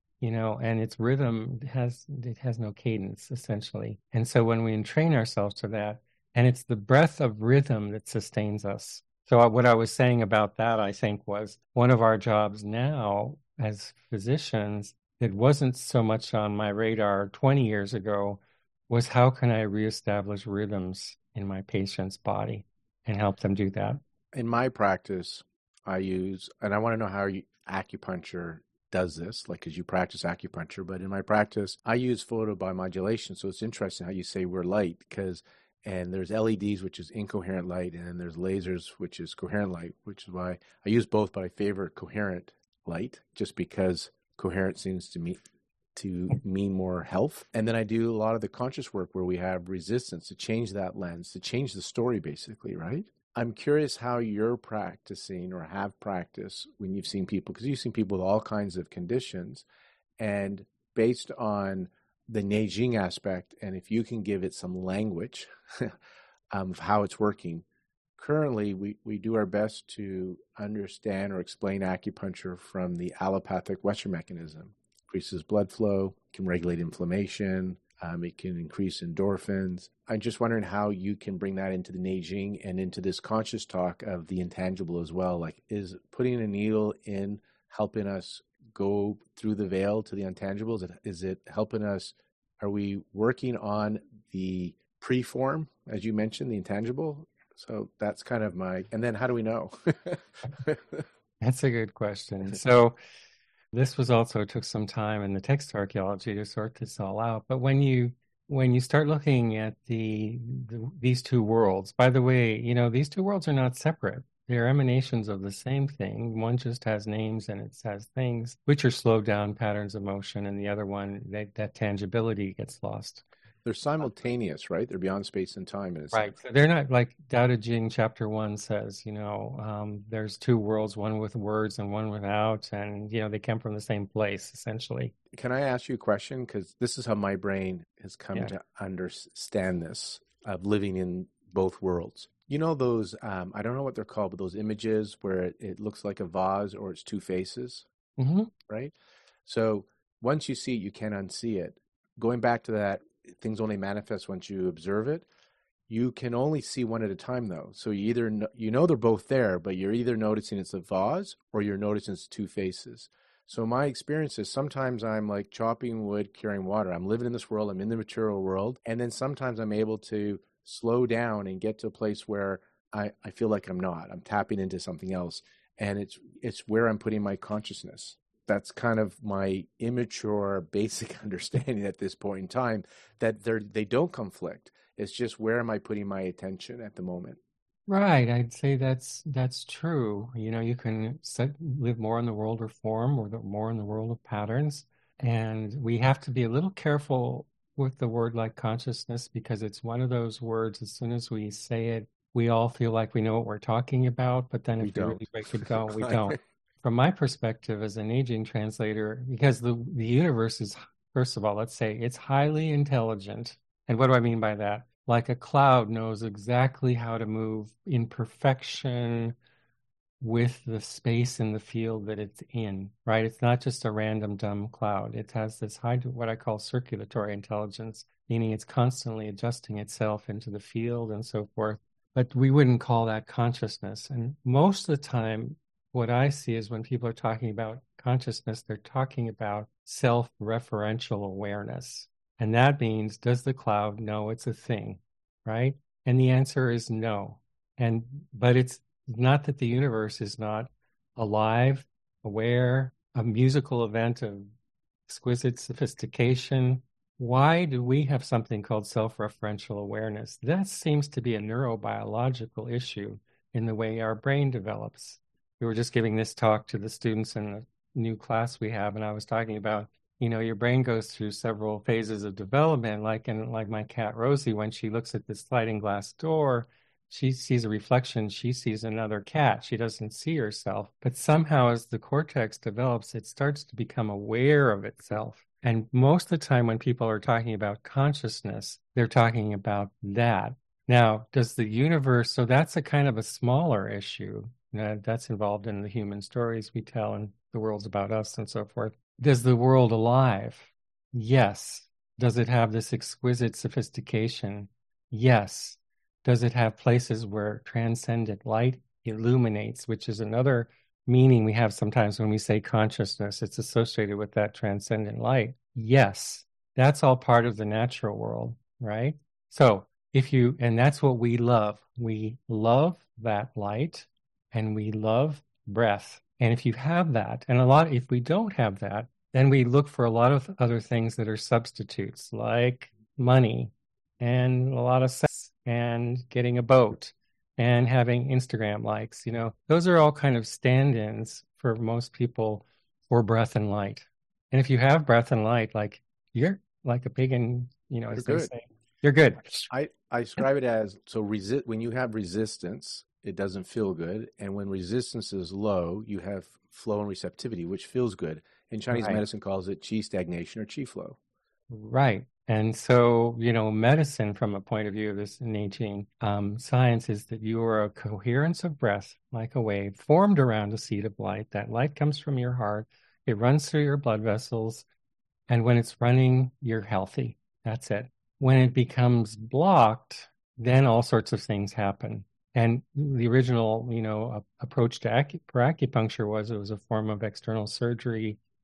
and its rhythm it has no cadence, essentially. And so when we entrain ourselves to that, and it's the breath of rhythm that sustains us. So what I was saying about that, I think, was one of our jobs now as physicians that wasn't so much on my radar 20 years ago was how can I reestablish rhythms in my patient's body and help them do that. In my practice, I use, and I want to know how acupuncture does this, like, because you practice acupuncture, but in my practice, I use photobiomodulation. So it's interesting how you say we're light, and there's LEDs, which is incoherent light, and then there's lasers, which is coherent light, which is why I use both, but I favor coherent light just because coherent seems to mean more health. And then I do a lot of the conscious work where we have resistance to change that lens, to change the story, basically, right? I'm curious how you're practicing or have practiced when you've seen people, because you've seen people with all kinds of conditions, and based on the Neijing aspect, and if you can give it some language of how it's working. Currently, we do our best to understand or explain acupuncture from the allopathic Western mechanism. Increases blood flow, can regulate inflammation, it can increase endorphins. I'm just wondering how you can bring that into the Neijing and into this conscious talk of the intangible as well. Like, is putting a needle in helping us go through the veil to the intangible? Is it helping us? Are we working on the preform, as you mentioned, the intangible? So that's kind of and then how do we know? That's a good question. So this was also took some time in the text archaeology to sort this all out. But when you start looking at these two worlds, by the way, these two worlds are not separate. They're emanations of the same thing. One just has names and it has things, which are slowed down patterns of motion, and the other one, that tangibility gets lost. They're simultaneous, right? They're beyond space and time in a Right. sense. So they're not like Tao Te Ching chapter 1 says, there's two worlds, one with words and one without, and they come from the same place, essentially. Can I ask you a question? Because this is how my brain has come Yeah. to understand this of living in both worlds. You know those, I don't know what they're called, but those images where it looks like a vase or it's two faces, Mm-hmm. right? So once you see it, you can't unsee it. Going back to that, things only manifest once you observe it. You can only see one at a time, though. So you either they're both there, but you're either noticing it's a vase or you're noticing it's two faces. So my experience is sometimes I'm like chopping wood, carrying water. I'm living in this world. I'm in the material world, and then sometimes I'm able to slow down and get to a place where I feel like I'm not. I'm tapping into something else, and it's where I'm putting my consciousness. That's kind of my immature basic understanding at this point in time, that they don't conflict. It's just, where am I putting my attention at the moment? Right. I'd say that's true. You can live more in the world of form or more in the world of patterns. And we have to be a little careful with the word like consciousness, because it's one of those words, as soon as we say it, we all feel like we know what we're talking about. But then We if we don't. really break it down, we don't. From my perspective as an aging translator, because the universe is, first of all, let's say it's highly intelligent. And what do I mean by that? Like a cloud knows exactly how to move in perfection with the space in the field that it's in, right? It's not just a random dumb cloud. It has this high, what I call circulatory intelligence, meaning it's constantly adjusting itself into the field and so forth. But we wouldn't call that consciousness. And most of the time, what I see is when people are talking about consciousness, they're talking about self-referential awareness. And that means, does the cloud know it's a thing, right? And the answer is no. But it's not that the universe is not alive, aware, a musical event of exquisite sophistication. Why do we have something called self-referential awareness? That seems to be a neurobiological issue in the way our brain develops. We were just giving this talk to the students in a new class we have, and I was talking about, your brain goes through several phases of development, like my cat Rosie, when she looks at this sliding glass door, she sees a reflection, she sees another cat, she doesn't see herself. But somehow as the cortex develops, it starts to become aware of itself. And most of the time when people are talking about consciousness, they're talking about that. Now, does the universe, so that's a kind of a smaller issue. That's involved in the human stories we tell and the world's about us and so forth. Does the world alive? Yes. Does it have this exquisite sophistication? Yes. Does it have places where transcendent light illuminates, which is another meaning we have sometimes when we say consciousness? It's associated with that transcendent light. Yes. That's all part of the natural world, right? So and that's what we love. We love that light and we love breath. And if you have that, and if we don't have that, then we look for a lot of other things that are substitutes, like money and a lot of sex and getting a boat and having Instagram likes. Those are all kind of stand-ins for most people for breath and light. And if you have breath and light, like you're like a pig in, as they say, you're good. I describe it as, when you have resistance, it doesn't feel good. And when resistance is low, you have flow and receptivity, which feels good. And Chinese medicine calls it qi stagnation or qi flow. Right. And so, medicine from a point of view of this in aging, science is that you are a coherence of breath, like a wave formed around a seed of light. That light comes from your heart. It runs through your blood vessels. And when it's running, you're healthy. That's it. When it becomes blocked, then all sorts of things happen. And the original, approach to for acupuncture was it was a form of external surgery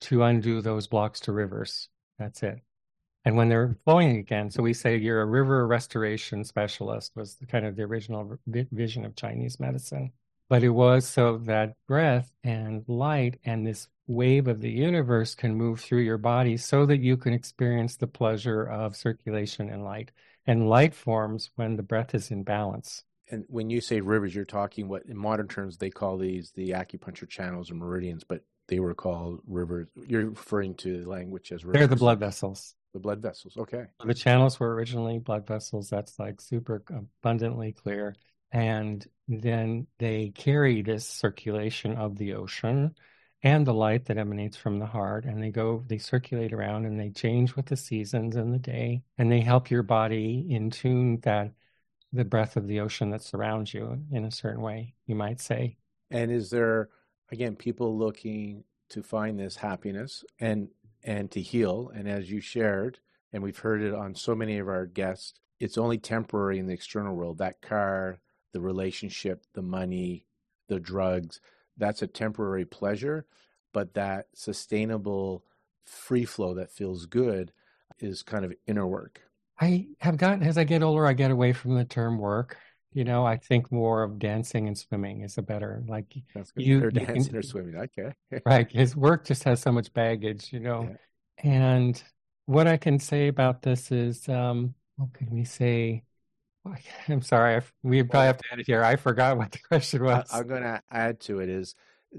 to undo those blocks to rivers. That's it. And when they're flowing again, so we say you're a river restoration specialist was kind of the original vision of Chinese medicine. But it was so that breath and light and this wave of the universe can move through your body so that you can experience the pleasure of circulation and light. And light forms when the breath is in balance. And when you say rivers, you're talking what in modern terms they call these the acupuncture channels or meridians, but they were called rivers. You're referring to the language as rivers. They're the blood vessels. The blood vessels. Okay. The channels were originally blood vessels. That's like super abundantly clear. And then they carry this circulation of the ocean and the light that emanates from the heart. And they circulate around and they change with the seasons and the day. And they help your body in tune that the breath of the ocean that surrounds you in a certain way, you might say. And is there, again, people looking to find this happiness and to heal? And as you shared, and we've heard it on so many of our guests, it's only temporary in the external world. That car, the relationship, the money, the drugs, that's a temporary pleasure. But that sustainable free flow that feels good is kind of inner work. I have gotten, as I get older, I get away from the term work. I think more of dancing and swimming is a better, like dancing or swimming. Okay. Right. His work just has so much baggage, Yeah. And what I can say about this is, what can we say? I'm sorry. We probably have to edit here. I forgot what the question was. I'm going to add to it is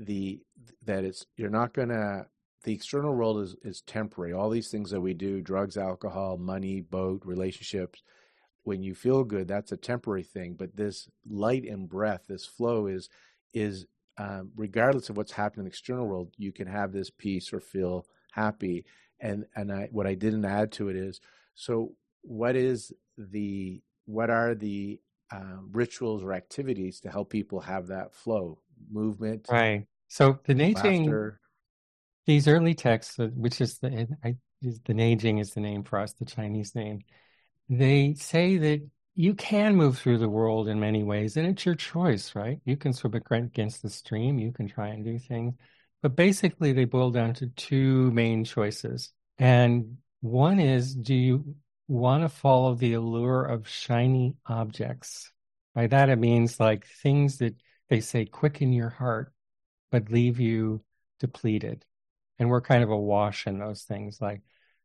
you're not going to, the external world is temporary. All these things that we do, drugs, alcohol, money, boat, relationships, when you feel good, that's a temporary thing. But this light and breath, this flow is regardless of what's happening in the external world, you can have this peace or feel happy. And what I didn't add to it is, so what are the rituals or activities to help people have that flow, movement? Right. So the Neijing, laughter. These early texts, which is the Neijing is the name for us, the Chinese name. They say that you can move through the world in many ways, and it's your choice, right? You can swim against the stream, you can try and do things. But basically, they boil down to two main choices. And one is, do you want to follow the allure of shiny objects? By that, it means like things that they say quicken your heart, but leave you depleted. And we're kind of awash in those things, like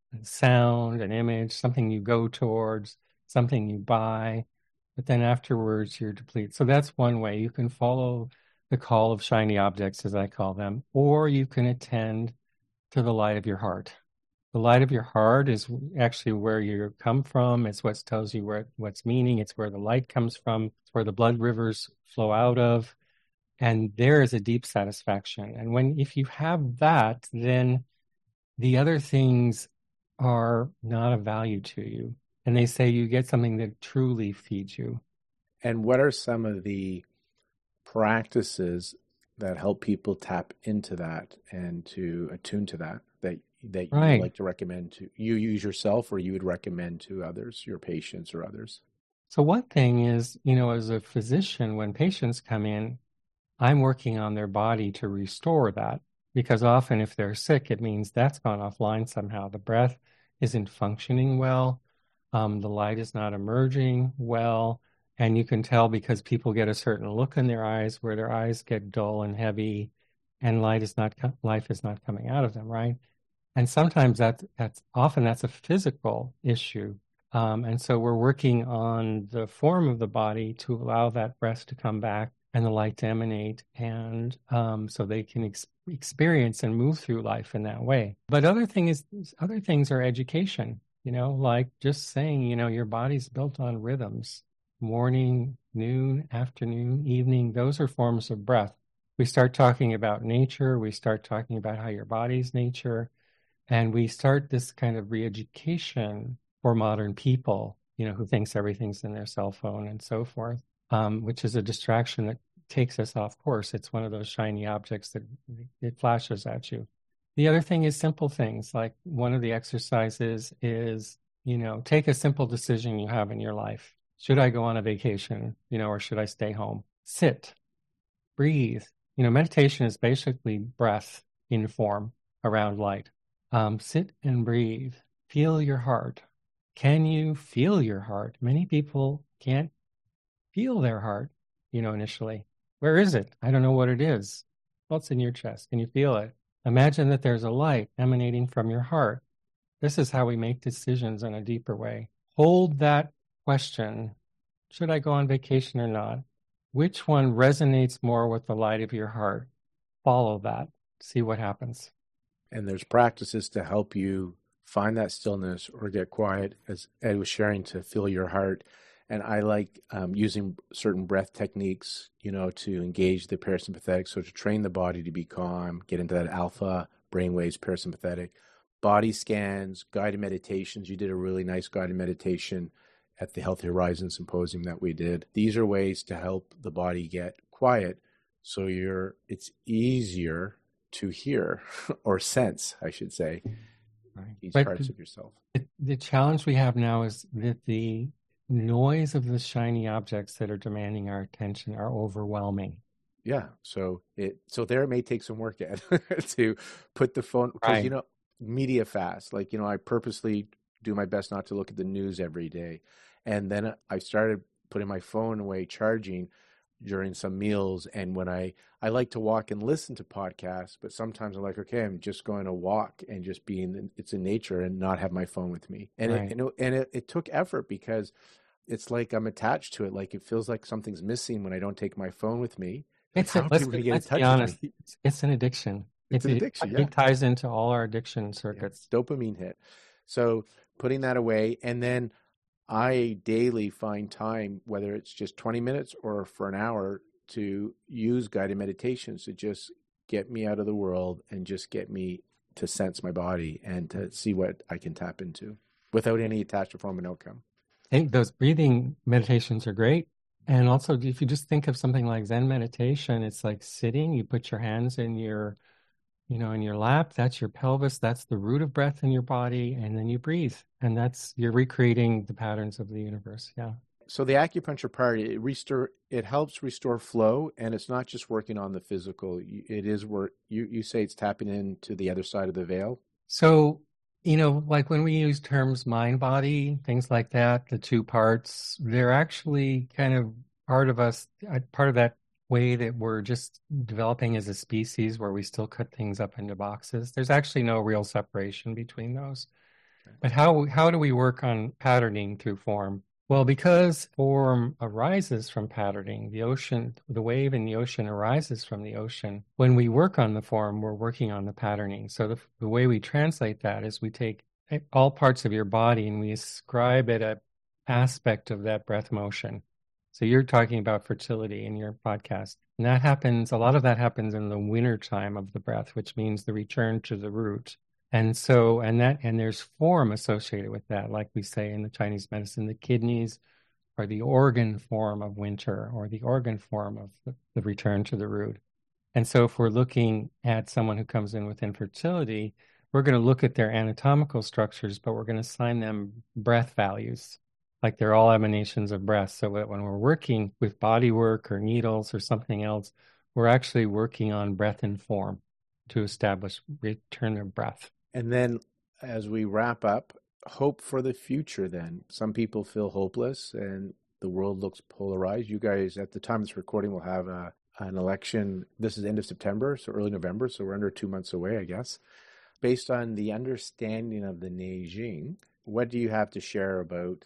sound, an image, something you go towards, something you buy, but then afterwards you're depleted. So that's one way. You can follow the call of shiny objects, as I call them, or you can attend to the light of your heart. The light of your heart is actually where you come from. It's what tells you what's meaning. It's where the light comes from. It's where the blood rivers flow out of. And there is a deep satisfaction. And if you have that, then the other things are not of value to you. And they say you get something that truly feeds you. And what are some of the practices that help people tap into that and to attune to that you Right. would like to recommend to you use yourself, or you would recommend to others, your patients or others? So one thing is, as a physician, when patients come in, I'm working on their body to restore that, because often if they're sick, it means that's gone offline somehow. The breath isn't functioning well. The light is not emerging well. And you can tell because people get a certain look in their eyes where their eyes get dull and heavy and life is not coming out of them, right? And sometimes that's a physical issue. And so we're working on the form of the body to allow that breath to come back and the light to emanate, and so they can experience and move through life in that way. But other things are education, like just saying, your body's built on rhythms, morning, noon, afternoon, evening. Those are forms of breath. We start talking about nature. We start talking about how your body's nature. And we start this kind of re-education for modern people, who thinks everything's in their cell phone and so forth, which is a distraction that takes us off course. It's one of those shiny objects that it flashes at you. The other thing is simple things. Like one of the exercises is, take a simple decision you have in your life. Should I go on a vacation, or should I stay home? Sit, breathe. Meditation is basically breath in form. around light. Sit and breathe. Feel your heart. Can you feel your heart? Many people can't feel their heart, initially. Where is it? I don't know what it is. Well, it's in your chest. Can you feel it? Imagine that there's a light emanating from your heart. This is how we make decisions in a deeper way. Hold that question. Should I go on vacation or not? Which one resonates more with the light of your heart? Follow that. See what happens. And there's practices to help you find that stillness or get quiet, as Ed was sharing, to feel your heart. And I like using certain breath techniques, to engage the parasympathetic. So to train the body to be calm, get into that alpha brainwaves, parasympathetic. Body scans, guided meditations. You did a really nice guided meditation at the Healthy Horizon Symposium that we did. These are ways to help the body get quiet, so it's easier to hear or sense, I should say, these parts of yourself. The challenge we have now is that the noise of the shiny objects that are demanding our attention are overwhelming. Yeah. So there it may take some work, Ed, to put the phone, because, Right. Media fast. Like, I purposely do my best not to look at the news every day. And then I started putting my phone away, charging during some meals. And when I like to walk and listen to podcasts, but sometimes I'm like, okay, I'm just going to walk and just be it's in nature and not have my phone with me. And it took effort, because it's like I'm attached to it. Like, it feels like something's missing when I don't take my phone with me. Let's be honest. It's an addiction. It's an addiction. Yeah. It ties into all our addiction circuits. Yeah. Dopamine hit. So putting that away, and then I daily find time, whether it's just 20 minutes or for an hour, to use guided meditations to just get me out of the world and just get me to sense my body and to see what I can tap into without any attached form and outcome. I think those breathing meditations are great. And also, if you just think of something like Zen meditation, it's like sitting, you put your hands in your lap, that's your pelvis, that's the root of breath in your body, and then you breathe. And you're recreating the patterns of the universe. Yeah. So the acupuncture part, it helps restore flow, and it's not just working on the physical. It is work. You say it's tapping into the other side of the veil. So, like when we use terms mind body, things like that, the two parts, they're actually kind of part of us, part of that way that we're just developing as a species, where we still cut things up into boxes. There's actually no real separation between those. Okay. But how do we work on patterning through form? Well, because form arises from patterning, the wave in the ocean arises from the ocean. When we work on the form, we're working on the patterning. So the way we translate that is we take all parts of your body and we ascribe it an aspect of that breath motion. So you're talking about fertility in your podcast. And a lot of that happens in the winter time of the breath, which means the return to the root. And there's form associated with that, like we say in the Chinese medicine, the kidneys are the organ form of winter, or the organ form of the return to the root. And so if we're looking at someone who comes in with infertility, we're going to look at their anatomical structures, but we're going to assign them breath values, like they're all emanations of breath. So that when we're working with body work or needles or something else, we're actually working on breath and form to establish return of breath. And then as we wrap up, hope for the future then. Some people feel hopeless and the world looks polarized. You guys, at the time of this recording, will have an election. This is end of September, so early November, so we're under 2 months away, I guess. Based on the understanding of the Neijing, what do you have to share about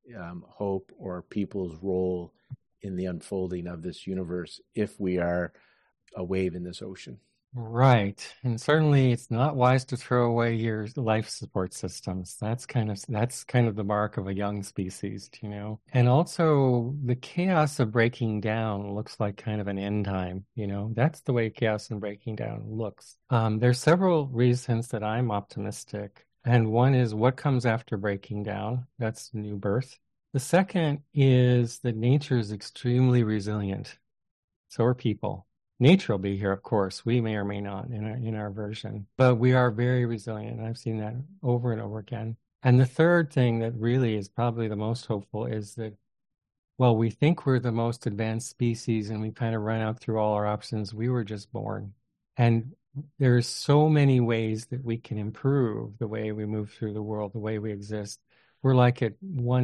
hope or people's role in the unfolding of this universe if we are a wave in this ocean? Right. And certainly it's not wise to throw away your life support systems. That's kind of the mark of a young species, And also the chaos of breaking down looks like kind of an end time, That's the way chaos and breaking down looks. There's several reasons that I'm optimistic. And one is what comes after breaking down. That's new birth. The second is that nature is extremely resilient. So are people. Nature will be here, of course. We may or may not in our version, but we are very resilient. I've seen that over and over again. And the third thing that really is probably the most hopeful is that, well, we think we're the most advanced species and we kind of run out through all our options. We were just born. And there's so many ways that we can improve the way we move through the world, the way we exist. We're like at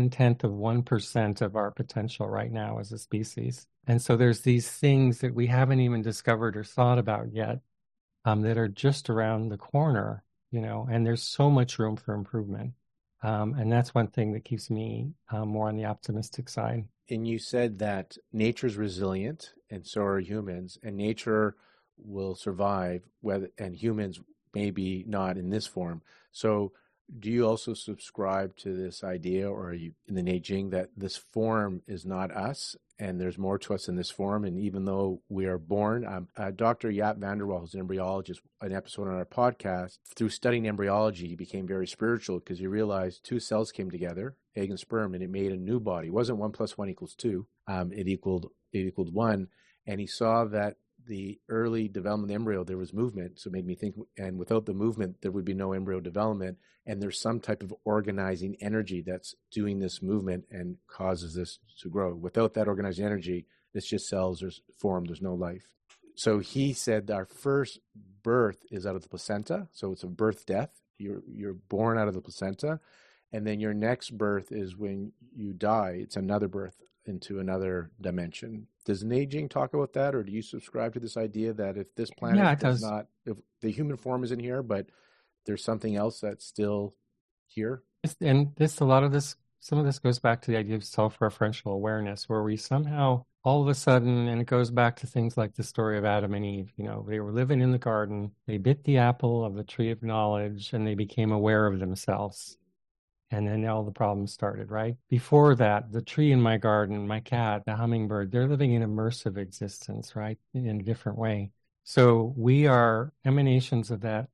0.1% of our potential right now as a species. And so there's these things that we haven't even discovered or thought about yet, that are just around the corner, and there's so much room for improvement. And that's one thing that keeps me more on the optimistic side. And you said that nature's resilient, and so are humans, and nature will survive, whether and humans maybe not in this form. So, do you also subscribe to this idea, or are you in the Neijing, that this form is not us, and there's more to us in this form? And even though we are born, Dr. Jaap van der Wal, who's an embryologist, an episode on our podcast, through studying embryology, he became very spiritual because he realized two cells came together, egg and sperm, and it made a new body. It wasn't 1 + 1 = 2. It equaled 1, and he saw that the early development of the embryo, there was movement. So it made me think, and without the movement, there would be no embryo development. And there's some type of organizing energy that's doing this movement and causes this to grow. Without that organizing energy, it's just cells, there's form, there's no life. So he said our first birth is out of the placenta. So it's a birth death. You're born out of the placenta. And then your next birth is when you die. It's another birth into another dimension. Does Neijing talk about that, or do you subscribe to this idea that if this planet does not, if the human form isn't here, but there's something else that's still here? And some of this goes back to the idea of self-referential awareness, where we somehow, all of a sudden, and it goes back to things like the story of Adam and Eve, they were living in the garden, they bit the apple of the tree of knowledge, and they became aware of themselves. And then all the problems started, right? Before that, the tree in my garden, my cat, the hummingbird, they're living an immersive existence, right? In a different way. So we are emanations of that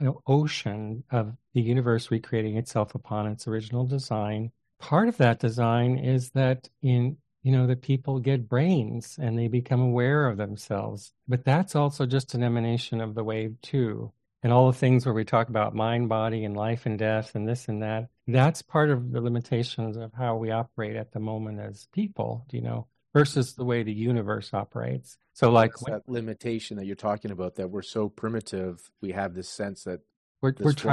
ocean of the universe recreating itself upon its original design. Part of that design is that that people get brains and they become aware of themselves. But that's also just an emanation of the wave too. And all the things where we talk about mind, body, and life and death and this and that, that's part of the limitations of how we operate at the moment as people, versus the way the universe operates. So that limitation that you're talking about, that we're so primitive, we have this sense that we're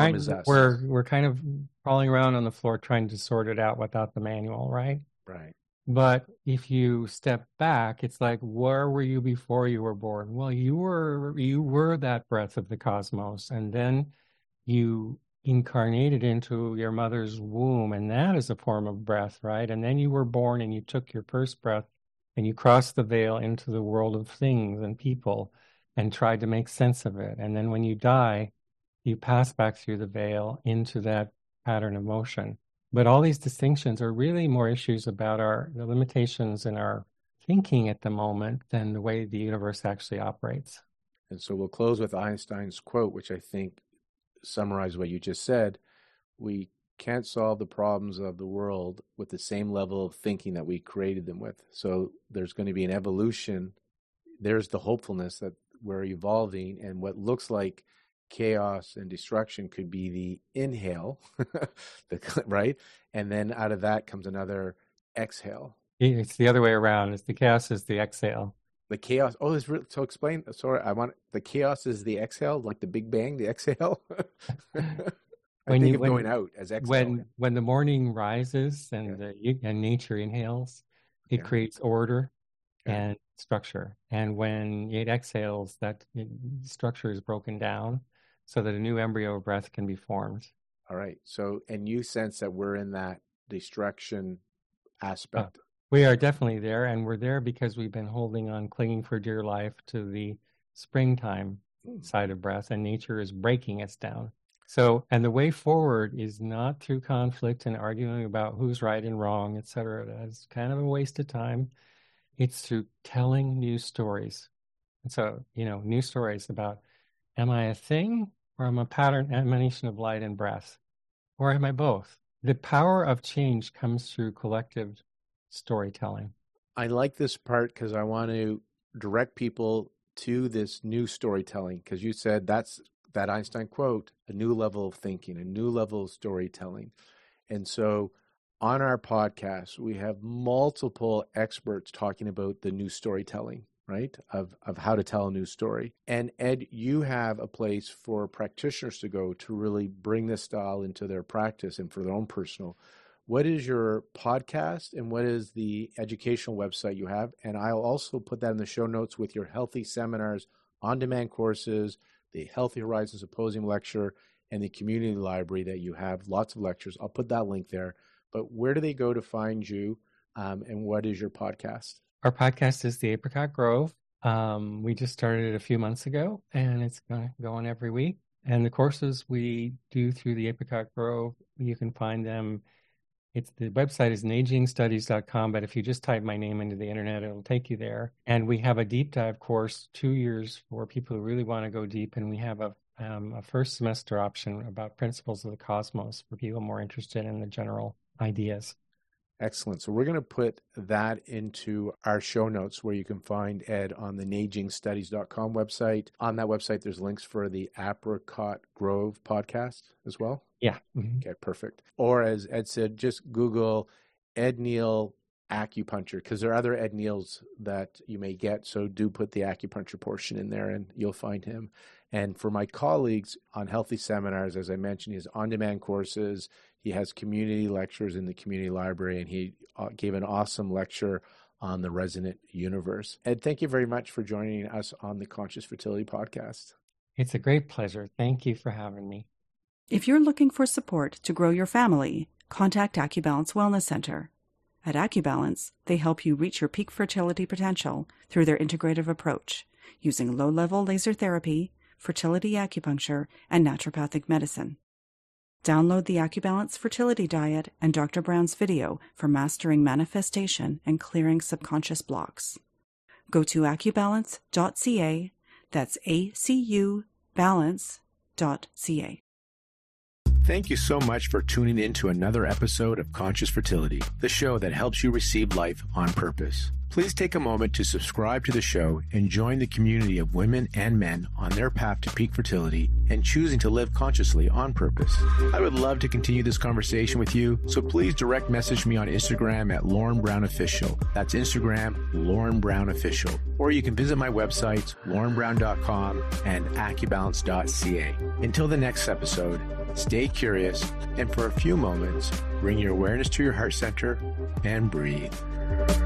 kind of crawling around on the floor trying to sort it out without the manual, right? Right. But if you step back, it's like, where were you before you were born? Well, you were that breath of the cosmos, and then you incarnated into your mother's womb, and that is a form of breath, right? And then you were born and you took your first breath and you crossed the veil into the world of things and people and tried to make sense of it. And then when you die, you pass back through the veil into that pattern of motion. But all these distinctions are really more issues about the limitations in our thinking at the moment than the way the universe actually operates. And so we'll close with Einstein's quote, which I think summarizes what you just said. We can't solve the problems of the world with the same level of thinking that we created them with. So there's going to be an evolution. There's the hopefulness that we're evolving, and what looks like chaos and destruction could be the inhale, right? And then out of that comes another exhale. It's the other way around. It's the chaos is the exhale. The chaos. Oh, so explain. Sorry, the chaos is the exhale, like the Big Bang, the exhale. I think of going out as exhale. When the morning rises and nature inhales, it creates order and structure. And when it exhales, that structure is broken down, so that a new embryo breath can be formed. All right. So, and you sense that we're in that destruction aspect. We are definitely there, and we're there because we've been holding on, clinging for dear life to the springtime side of breath, and nature is breaking us down. So, and the way forward is not through conflict and arguing about who's right and wrong, et cetera. That's kind of a waste of time. It's through telling new stories. And so, new stories about, am I a thing, or am I a pattern emanation of light and breath? Or am I both? The power of change comes through collective storytelling. I like this part because I want to direct people to this new storytelling, because you said that's that Einstein quote, a new level of thinking, a new level of storytelling. And so on our podcast, we have multiple experts talking about the new storytelling, right, of how to tell a news story. And Ed, you have a place for practitioners to go to really bring this style into their practice and for their own personal. What is your podcast and what is the educational website you have? And I'll also put that in the show notes with your healthy seminars, on-demand courses, the Healthy Horizons Symposium lecture, and the community library that you have, lots of lectures. I'll put that link there. But where do they go to find you, and what is your podcast? Our podcast is The Apricot Grove. We just started it a few months ago, and it's going to go on every week. And the courses we do through The Apricot Grove, you can find them. The website is nagingstudies.com, but if you just type my name into the internet, it'll take you there. And we have a deep dive course, 2 years, for people who really want to go deep. And we have a first semester option about principles of the cosmos for people more interested in the general ideas. Excellent. So we're going to put that into our show notes where you can find Ed on the nagingstudies.com website. On that website, there's links for the Apricot Grove podcast as well. Yeah. Mm-hmm. Okay, perfect. Or as Ed said, just Google Ed Neal acupuncture, because there are other Ed Neals that you may get. So do put the acupuncture portion in there and you'll find him. And for my colleagues on Healthy Seminars, as I mentioned, he has on-demand courses. He has community lectures in the community library, and he gave an awesome lecture on the resonant universe. Ed, thank you very much for joining us on the Conscious Fertility Podcast. It's a great pleasure. Thank you for having me. If you're looking for support to grow your family, contact AcuBalance Wellness Center. At AcuBalance, they help you reach your peak fertility potential through their integrative approach, using low-level laser therapy, fertility acupuncture, and naturopathic medicine. Download the AcuBalance Fertility Diet and Dr. Brown's video for mastering manifestation and clearing subconscious blocks. Go to acubalance.ca, that's ACUbalance.ca. Thank you so much for tuning in to another episode of Conscious Fertility, the show that helps you receive life on purpose. Please take a moment to subscribe to the show and join the community of women and men on their path to peak fertility and choosing to live consciously on purpose. I would love to continue this conversation with you, so please direct message me on Instagram at Lauren Brown Official. That's Instagram, Lauren Brown Official. Or you can visit my websites, laurenbrown.com and acubalance.ca. Until the next episode, stay curious, and for a few moments, bring your awareness to your heart center and breathe.